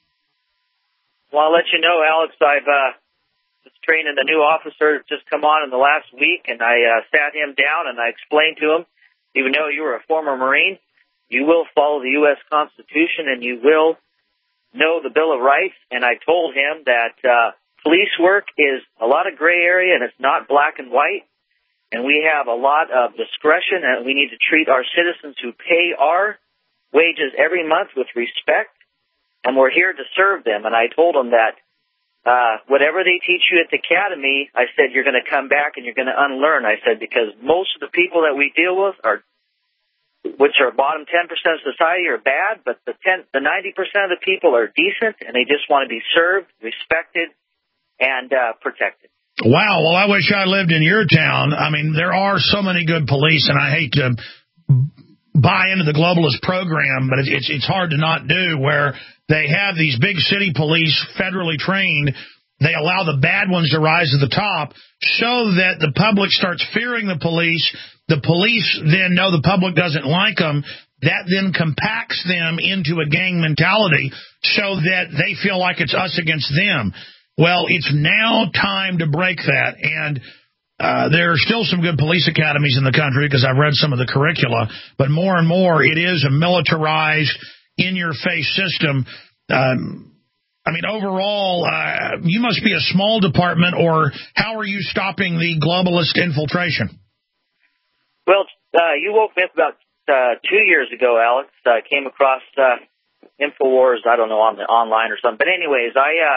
Well, I'll let you know, Alex, I've uh, was training the new officer just come on in the last week, and I uh, sat him down and I explained to him, even though you were a former Marine, you will follow the U S Constitution and you will know the Bill of Rights. And I told him that uh, police work is a lot of gray area and it's not black and white. And we have a lot of discretion and we need to treat our citizens who pay our wages every month with respect. And we're here to serve them. And I told him that uh, whatever they teach you at the academy, I said, you're going to come back and you're going to unlearn. I said, because most of the people that we deal with are which are bottom ten percent of society are bad, but the ten, the ninety percent of the people are decent, and they just want to be served, respected, and uh, protected. Wow. Well, I wish I lived in your town. I mean, there are so many good police, and I hate to buy into the globalist program, but it's it's hard to not do, where they have these big city police federally trained. They allow the bad ones to rise to the top so that the public starts fearing the police. The police then know the public doesn't like them. That then compacts them into a gang mentality so that they feel like it's us against them. Well, it's now time to break that. And uh, there are still some good police academies in the country because I've read some of the curricula. But more and more, it is a militarized, in-your-face system. Um, I mean, overall, uh, you must be a small department, or how are you stopping the globalist infiltration? Well, uh, you woke me up about uh, two years ago, Alex. I uh, came across uh, InfoWars, I don't know, on the online or something. But anyways, I uh,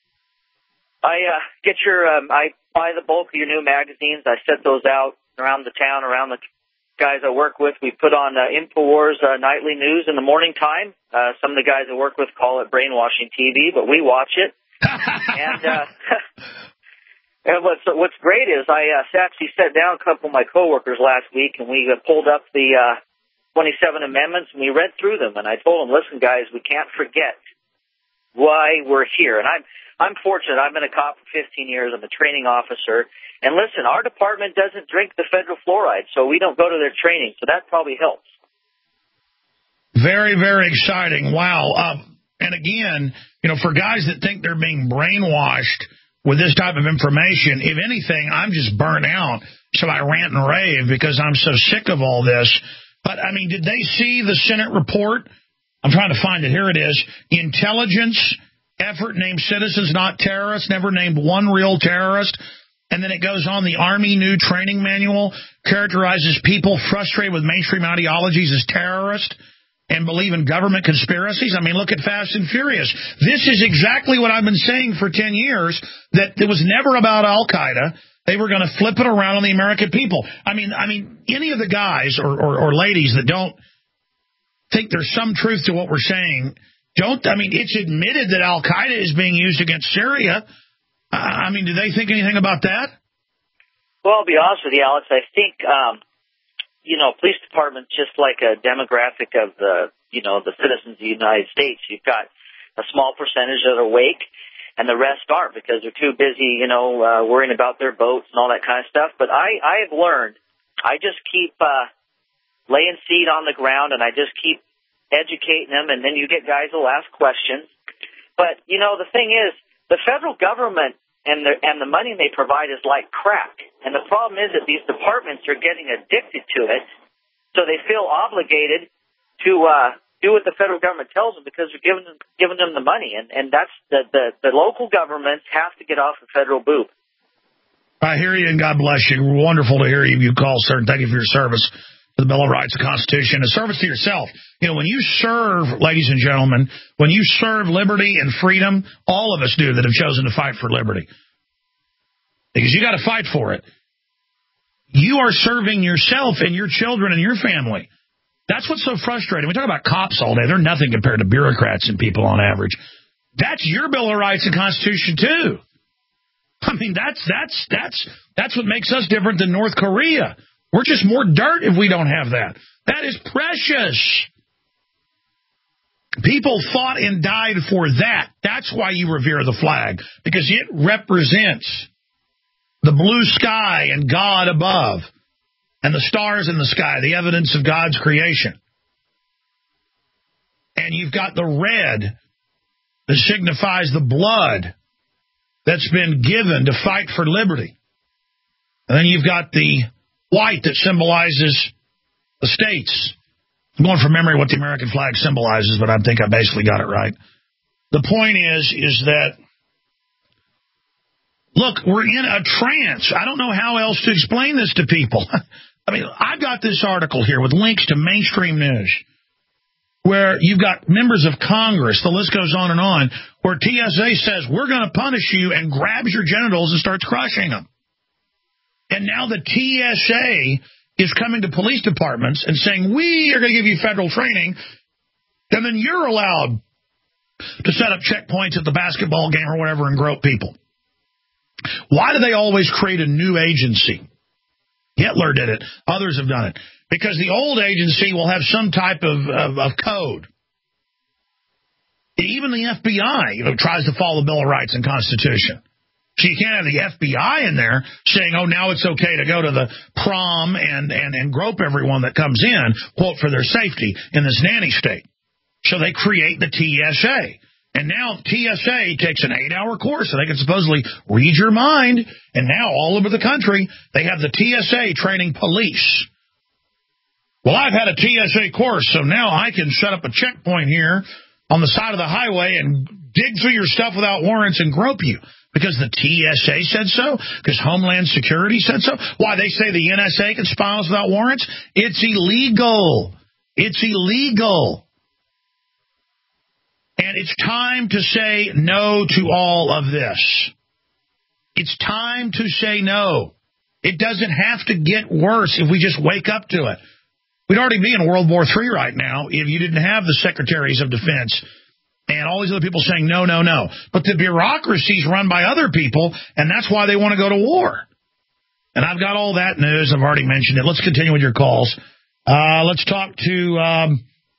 I uh, get your, um, I buy the bulk of your new magazines. I set those out around the town, around the guys I work with. We put on uh, InfoWars uh, nightly news in the morning time. Uh, some of the guys I work with call it brainwashing T V, but we watch it. and uh, and what's what's great is I uh, actually sat down a couple of my coworkers last week, and we uh, pulled up the uh, twenty-seven amendments, and we read through them. And I told them, listen, guys, we can't forget why we're here. And I'm I'm fortunate. I've been a cop for fifteen years. I'm a training officer. And listen, our department doesn't drink the federal fluoride, so we don't go to their training. So that probably helps. Very, very exciting. Wow. Uh, and again, you know, for guys that think they're being brainwashed with this type of information, if anything, I'm just burnt out. So I rant and rave because I'm so sick of all this. But, I mean, did they see the Senate report? I'm trying to find it. Here it is. Intelligence effort named citizens, not terrorists, never named one real terrorist. And then it goes on, the Army new training manual characterizes people frustrated with mainstream ideologies as terrorists and believe in government conspiracies. I mean, look at Fast and Furious. This is exactly what I've been saying for ten years, that it was never about Al-Qaeda. They were going to flip it around on the American people. I mean, I mean, any of the guys or, or, or ladies that don't think there's some truth to what we're saying, don't, I mean, it's admitted that Al-Qaeda is being used against Syria. I mean, do they think anything about that? Well, I'll be honest with you, Alex. I think, um, you know, police department's just like a demographic of the, you know, the citizens of the United States. You've got a small percentage that are awake, and the rest aren't because they're too busy, you know, uh, worrying about their boats and all that kind of stuff. But I, I have learned, I just keep uh, laying seed on the ground, and I just keep educating them, and then you get guys who'll ask questions. But, you know, the thing is, the federal government and the, and the money they provide is like crack. And the problem is that these departments are getting addicted to it, so they feel obligated to uh, do what the federal government tells them because they're giving them, giving them the money. And, and that's the, the, the local governments have to get off the federal boob. I hear you, and God bless you. Wonderful to hear you. You call, sir, and thank you for your service to the Bill of Rights, the Constitution, and service to yourself. You know, when you serve, ladies and gentlemen, when you serve liberty and freedom, all of us do that have chosen to fight for liberty. Because you got to fight for it. You are serving yourself and your children and your family. That's what's so frustrating. We talk about cops all day. They're nothing compared to bureaucrats and people on average. That's your Bill of Rights and Constitution, too. I mean, that's that's that's that's what makes us different than North Korea. We're just more dirt if we don't have that. That is precious. People fought and died for that. That's why you revere the flag, because it represents the blue sky and God above and the stars in the sky, the evidence of God's creation. And you've got the red that signifies the blood that's been given to fight for liberty. And then you've got the white that symbolizes the states. I'm going from memory what the American flag symbolizes, but I think I basically got it right. The point is, is that, look, we're in a trance. I don't know how else to explain this to people. I mean, I've got this article here with links to mainstream news, where you've got members of Congress, the list goes on and on, where T S A says, we're going to punish you, and grabs your genitals and starts crushing them. And now the T S A is coming to police departments and saying, we are going to give you federal training, and then you're allowed to set up checkpoints at the basketball game or whatever and grope people. Why do they always create a new agency? Hitler did it. Others have done it. Because the old agency will have some type of, of, of code. Even the F B I, you know, tries to follow the Bill of Rights and Constitution. So you can't have the F B I in there saying, oh, now it's okay to go to the prom and, and, and grope everyone that comes in, quote, for their safety in this nanny state. So they create the T S A. And now T S A takes an eight-hour course, so they can supposedly read your mind. And now all over the country, they have the T S A training police. Well, I've had a T S A course, so now I can set up a checkpoint here on the side of the highway and dig through your stuff without warrants and grope you. Because the T S A said so? Because Homeland Security said so? Why, they say the N S A can spy on us without warrants? It's illegal. It's illegal. And it's time to say no to all of this. It's time to say no. It doesn't have to get worse if we just wake up to it. We'd already be in World War Three right now if you didn't have the secretaries of defense and all these other people saying no, no, no. But the bureaucracy is run by other people, and that's why they want to go to war. And I've got all that news. I've already mentioned it. Let's continue with your calls. Uh, let's talk to... Um,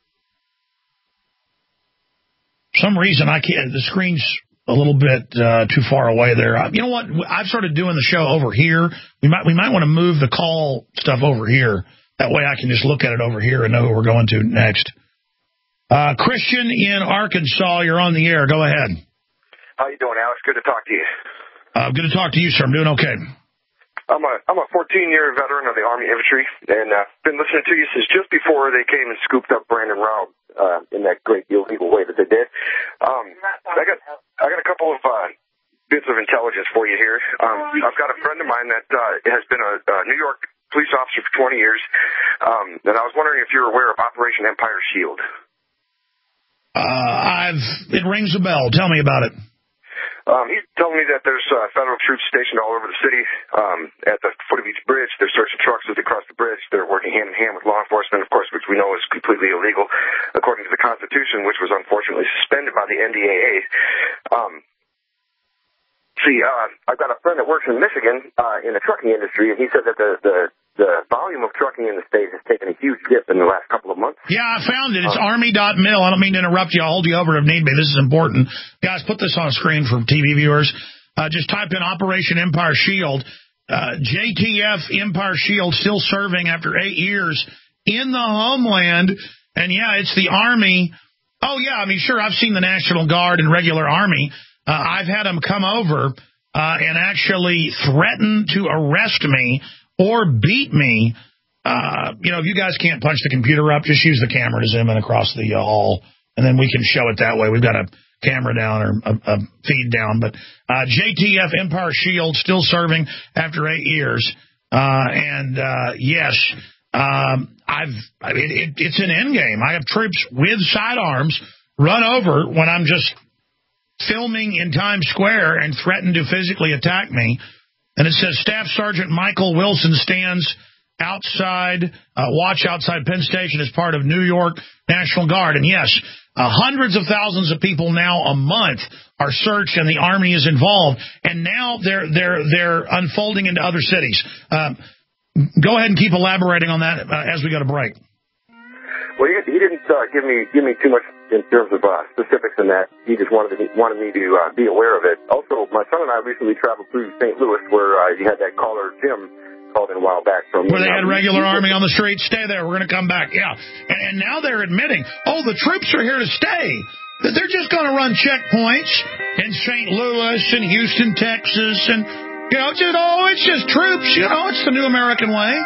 some reason I can't. The screen's a little bit uh, too far away there. You know what? I've started doing the show over here. We might we might want to move the call stuff over here. That way I can just look at it over here and know who we're going to next. Uh, Christian in Arkansas, you're on the air. Go ahead. How you doing, Alex? Good to talk to you. Uh, good to talk to you, sir. I'm doing okay. I'm a I'm a fourteen-year veteran of the Army Infantry, and I've uh, been listening to you since just before they came and scooped up Brandon Raub uh, in that great illegal way that they did. Um, I got I got a couple of uh, bits of intelligence for you here. Um, I've got a friend of mine that uh, has been a, a New York police officer for twenty years, um, and I was wondering if you're aware of Operation Empire Shield. Uh, I've it rings a bell. Tell me about it. Um, he's telling me that there's uh, federal troops stationed all over the city. Um, at the foot of each bridge, they're searching trucks as they cross the bridge. They're working hand in hand with law enforcement, of course, which we know is completely illegal, according to the Constitution, which was unfortunately suspended by the N D A A. Um, see, uh, I've got a friend that works in Michigan uh, in the trucking industry, and he said that the, the the volume of trucking in the state has taken a huge dip in the last couple of months. Yeah, I found it. It's um, army dot mil. I don't mean to interrupt you. I'll hold you over if need be. This is important. Guys, put this on screen for T V viewers. Uh, just type in Operation Empire Shield. Uh, J T F Empire Shield still serving after eight years in the homeland. And, yeah, it's the Army Oh, yeah. I mean, sure, I've seen the National Guard and regular Army. Uh, I've had them come over uh, and actually threaten to arrest me or beat me. Uh, you know, if you guys can't punch the computer up, just use the camera to zoom in across the uh, hall, and then we can show it that way. We've got a camera down or a, a feed down. But uh, J T F Empire Shield still serving after eight years. Uh, and, uh, yes, um, I've I mean, it, it's an end game. I have troops with sidearms run over when I'm just filming in Times Square and threaten to physically attack me. And it says Staff Sergeant Michael Wilson stands outside, uh, watch outside Penn Station as part of New York National Guard. And yes, uh, hundreds of thousands of people now a month are searched, and the Army is involved. And now they're they're they're unfolding into other cities. Um, go ahead and keep elaborating on that uh, as we go to break. Well, he, he didn't uh, give me give me too much in terms of uh, specifics in that. He just wanted to, wanted me to uh, be aware of it. Also, my son and I recently traveled through Saint Louis, where uh, you had that caller Jim called in a while back from where they had regular Army on the street. Stay there. We're going to come back. Yeah, and, and now they're admitting, oh, the troops are here to stay. That they're just going to run checkpoints in Saint Louis and Houston, Texas, and you know, just oh, it's just troops. You know, it's the new American way.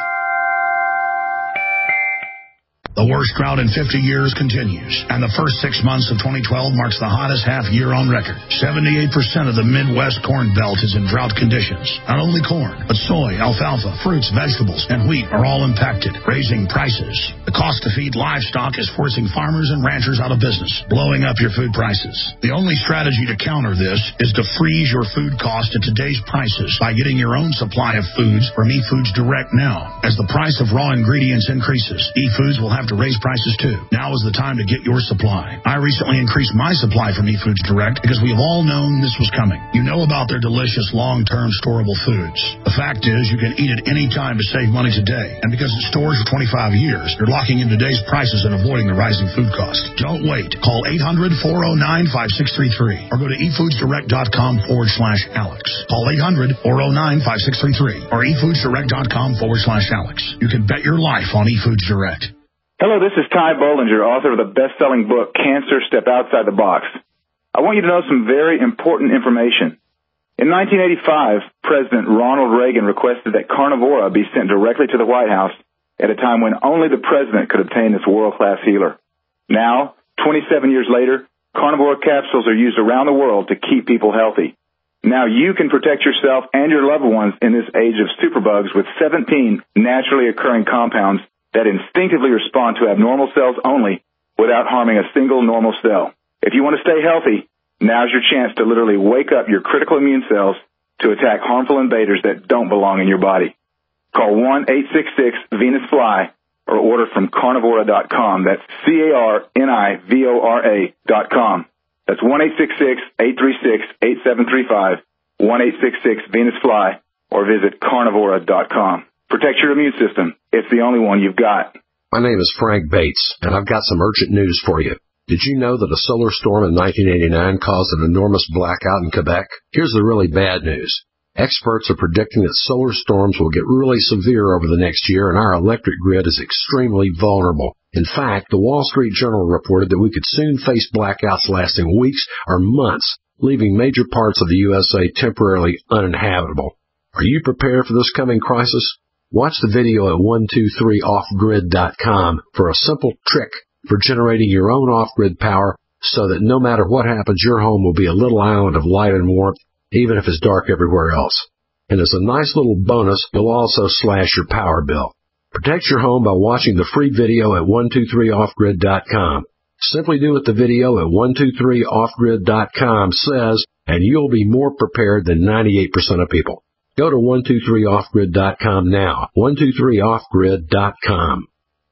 The worst drought in fifty years continues, and the first six months of twenty twelve marks the hottest half year on record. seventy-eight percent of the Midwest Corn Belt is in drought conditions. Not only corn, but soy, alfalfa, fruits, vegetables, and wheat are all impacted, raising prices. The cost to feed livestock is forcing farmers and ranchers out of business, blowing up your food prices. The only strategy to counter this is to freeze your food cost at today's prices by getting your own supply of foods from eFoods Direct now. As the price of raw ingredients increases, eFoods will have to raise prices too. Now is the time to get your supply. I recently increased my supply from eFoods Direct because we have all known this was coming. You know about their delicious long-term storable foods. The fact is you can eat it any time to save money today. And because it stores for twenty-five years, you're locking in today's prices and avoiding the rising food costs. Don't wait. Call eight hundred, four oh nine, five six three three or go to efoodsdirect.com forward slash Alex. Call eight hundred, four oh nine, five six three three or efoodsdirect.com forward slash Alex. You can bet your life on eFoods Direct. Hello, this is Ty Bollinger, author of the best-selling book, Cancer, Step Outside the Box. I want you to know some very important information. In nineteen eighty-five, President Ronald Reagan requested that Carnivora be sent directly to the White House at a time when only the president could obtain this world-class healer. Now, twenty-seven years later, Carnivora capsules are used around the world to keep people healthy. Now you can protect yourself and your loved ones in this age of superbugs with seventeen naturally occurring compounds that instinctively respond to abnormal cells only without harming a single normal cell. If you want to stay healthy, now's your chance to literally wake up your critical immune cells to attack harmful invaders that don't belong in your body. Call one eight six six Venus Fly or order from carnivora dot com. That's C A R N I V O R A dot com. That's one eight six six, eight three six, eight seven three five, one eight six six Venus Fly, or visit carnivora dot com. Protect your immune system. It's the only one you've got. My name is Frank Bates, and I've got some urgent news for you. Did you know that a solar storm in nineteen eighty-nine caused an enormous blackout in Quebec? Here's the really bad news. Experts are predicting that solar storms will get really severe over the next year, and our electric grid is extremely vulnerable. In fact, the Wall Street Journal reported that we could soon face blackouts lasting weeks or months, leaving major parts of the U S A temporarily uninhabitable. Are you prepared for this coming crisis? Watch the video at one two three off grid dot com for a simple trick for generating your own off-grid power so that no matter what happens, your home will be a little island of light and warmth, even if it's dark everywhere else. And as a nice little bonus, you'll also slash your power bill. Protect your home by watching the free video at one two three off grid dot com. Simply do what the video at one two three off grid dot com says, and you'll be more prepared than ninety-eight percent of people. Go to one two three off grid dot com now. one two three off grid dot com.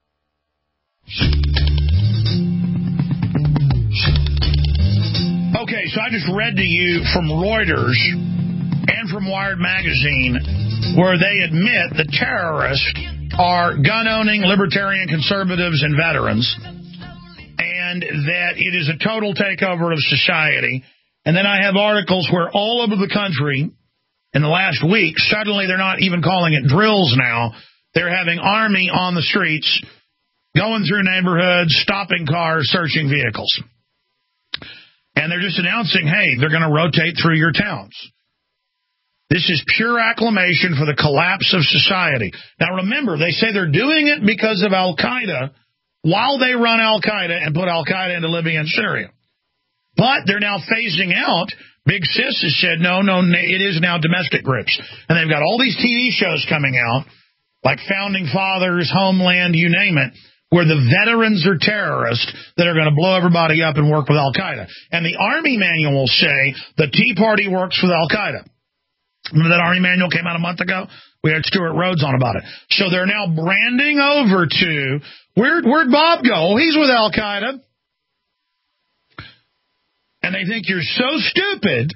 Okay, so I just read to you from Reuters and from Wired Magazine where they admit the terrorists are gun-owning libertarian conservatives and veterans, and that it is a total takeover of society. And then I have articles where all over the country in the last week, suddenly they're not even calling it drills now. They're having army on the streets, going through neighborhoods, stopping cars, searching vehicles. And they're just announcing, hey, they're going to rotate through your towns. This is pure acclamation for the collapse of society. Now, remember, they say they're doing it because of Al-Qaeda while they run Al-Qaeda and put Al-Qaeda into Libya and Syria. But they're now phasing out. Big Sis has said, no, no, it is now domestic groups. And they've got all these T V shows coming out, like Founding Fathers, Homeland, you name it, where the veterans are terrorists that are going to blow everybody up and work with Al-Qaeda. And the Army manuals say the Tea Party works with Al-Qaeda. Remember that Army manual came out a month ago? We had Stuart Rhodes on about it. So they're now branding over to, where'd, where'd Bob go? Oh, he's with Al-Qaeda. And they think you're so stupid,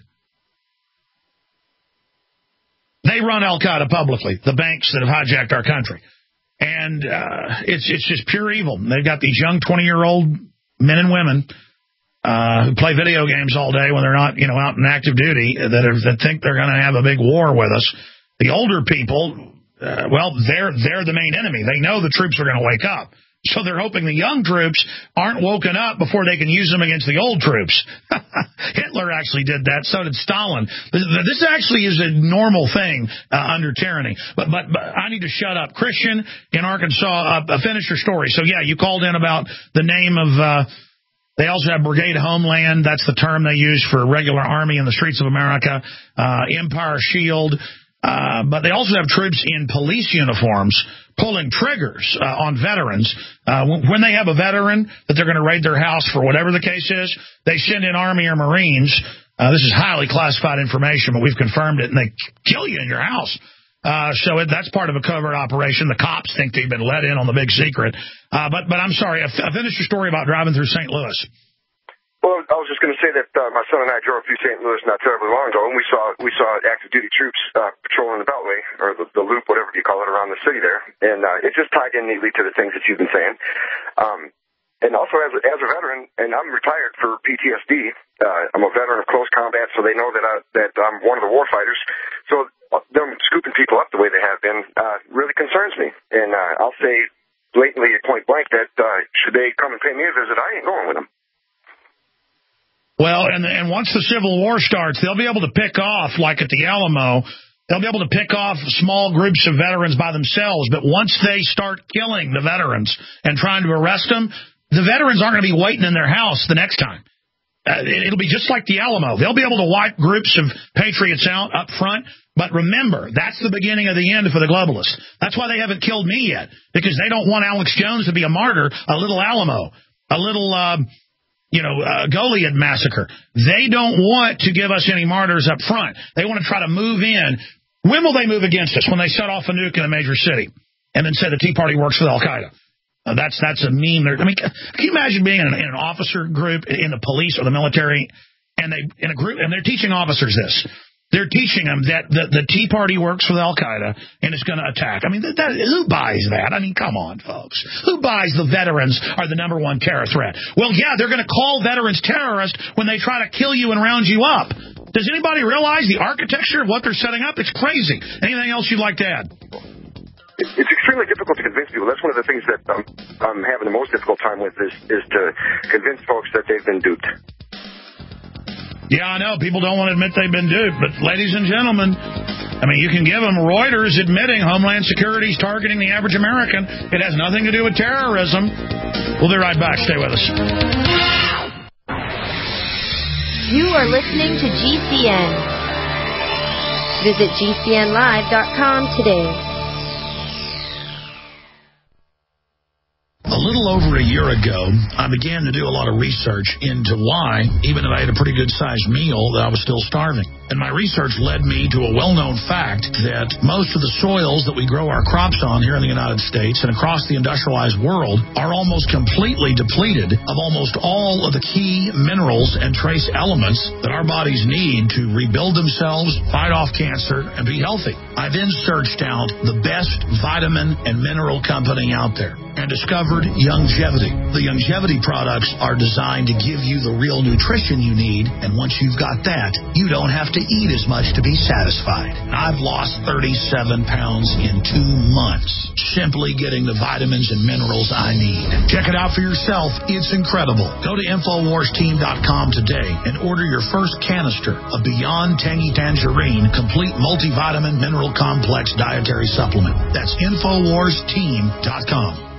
they run Al-Qaeda publicly, the banks that have hijacked our country. And uh, it's it's just pure evil. They've got these young twenty-year-old men and women uh, who play video games all day when they're not, you know, out in active duty that are, that think they're going to have a big war with us. The older people, uh, well, they're they're the main enemy. They know the troops are going to wake up. So they're hoping the young troops aren't woken up before they can use them against the old troops. Hitler actually did that. So did Stalin. This actually is a normal thing uh, under tyranny. But, but but I need to shut up. Christian in Arkansas, uh, finish your story. So, yeah, you called in about the name of uh, – they also have Brigade Homeland. That's the term they use for regular army in the streets of America. Uh, Empire Shield. Uh, but they also have troops in police uniforms pulling triggers uh, on veterans. Uh, when they have a veteran that they're going to raid their house for whatever the case is, they send in Army or Marines. Uh, this is highly classified information, but we've confirmed it, and they kill you in your house. Uh, so it, that's part of a covert operation. The cops think they've been let in on the big secret. Uh, but, but I'm sorry, I, f- I finished your story about driving through Saint Louis. Well, I was just going to say that uh, my son and I drove through Saint Louis not terribly long ago, and we saw we saw active duty troops uh, patrolling the Beltway, or the, the loop, whatever you call it, around the city there, and uh, it just tied in neatly to the things that you've been saying. Um, and also, as a, as a veteran, and I'm retired for P T S D. Uh, I'm a veteran of close combat, so they know that I, that I'm one of the war fighters. So uh, them scooping people up the way they have been uh, really concerns me, and uh, I'll say blatantly, point blank, that uh, should they come and pay me a visit, I ain't going with them. Well, and and once the Civil War starts, they'll be able to pick off, like at the Alamo, they'll be able to pick off small groups of veterans by themselves. But once they start killing the veterans and trying to arrest them, the veterans aren't going to be waiting in their house the next time. Uh, it'll be just like the Alamo. They'll be able to wipe groups of patriots out up front. But remember, that's the beginning of the end for the globalists. That's why they haven't killed me yet, because they don't want Alex Jones to be a martyr, a little Alamo, a little... Uh, you know, uh, Goliad massacre. They don't want to give us any martyrs up front. They want to try to move in. When will they move against us? When they set off a nuke in a major city and then say the Tea Party works with Al-Qaeda. Uh, that's that's a meme. I mean, can you imagine being in an, in an officer group in the police or the military, and they in a group and they're teaching officers this. They're teaching them that the, the Tea Party works with Al-Qaeda and it's going to attack. I mean, that, that, who buys that? I mean, come on, folks. Who buys the veterans are the number one terror threat? Well, yeah, they're going to call veterans terrorists when they try to kill you and round you up. Does anybody realize the architecture of what they're setting up? It's crazy. Anything else you'd like to add? It's extremely difficult to convince people. That's one of the things that I'm, I'm having the most difficult time with is, is to convince folks that they've been duped. Yeah, I know. People don't want to admit they've been duped. But, ladies and gentlemen, I mean, you can give them Reuters admitting Homeland Security is targeting the average American. It has nothing to do with terrorism. We'll be right back. Stay with us. You are listening to G C N. Visit G C N live dot com today. A little over a year ago, I began to do a lot of research into why, even if I had a pretty good-sized meal, that I was still starving. And my research led me to a well-known fact that most of the soils that we grow our crops on here in the United States and across the industrialized world are almost completely depleted of almost all of the key minerals and trace elements that our bodies need to rebuild themselves, fight off cancer, and be healthy. I then searched out the best vitamin and mineral company out there and discovered Youngevity. The Youngevity products are designed to give you the real nutrition you need, and once you've got that, you don't have have to eat as much to be satisfied. I've lost thirty-seven pounds in two months, simply getting the vitamins and minerals I need. Check it out for yourself. It's incredible. Go to Infowars Team dot com today and order your first canister of Beyond Tangy Tangerine Complete Multivitamin Mineral Complex Dietary Supplement. That's Infowars Team dot com.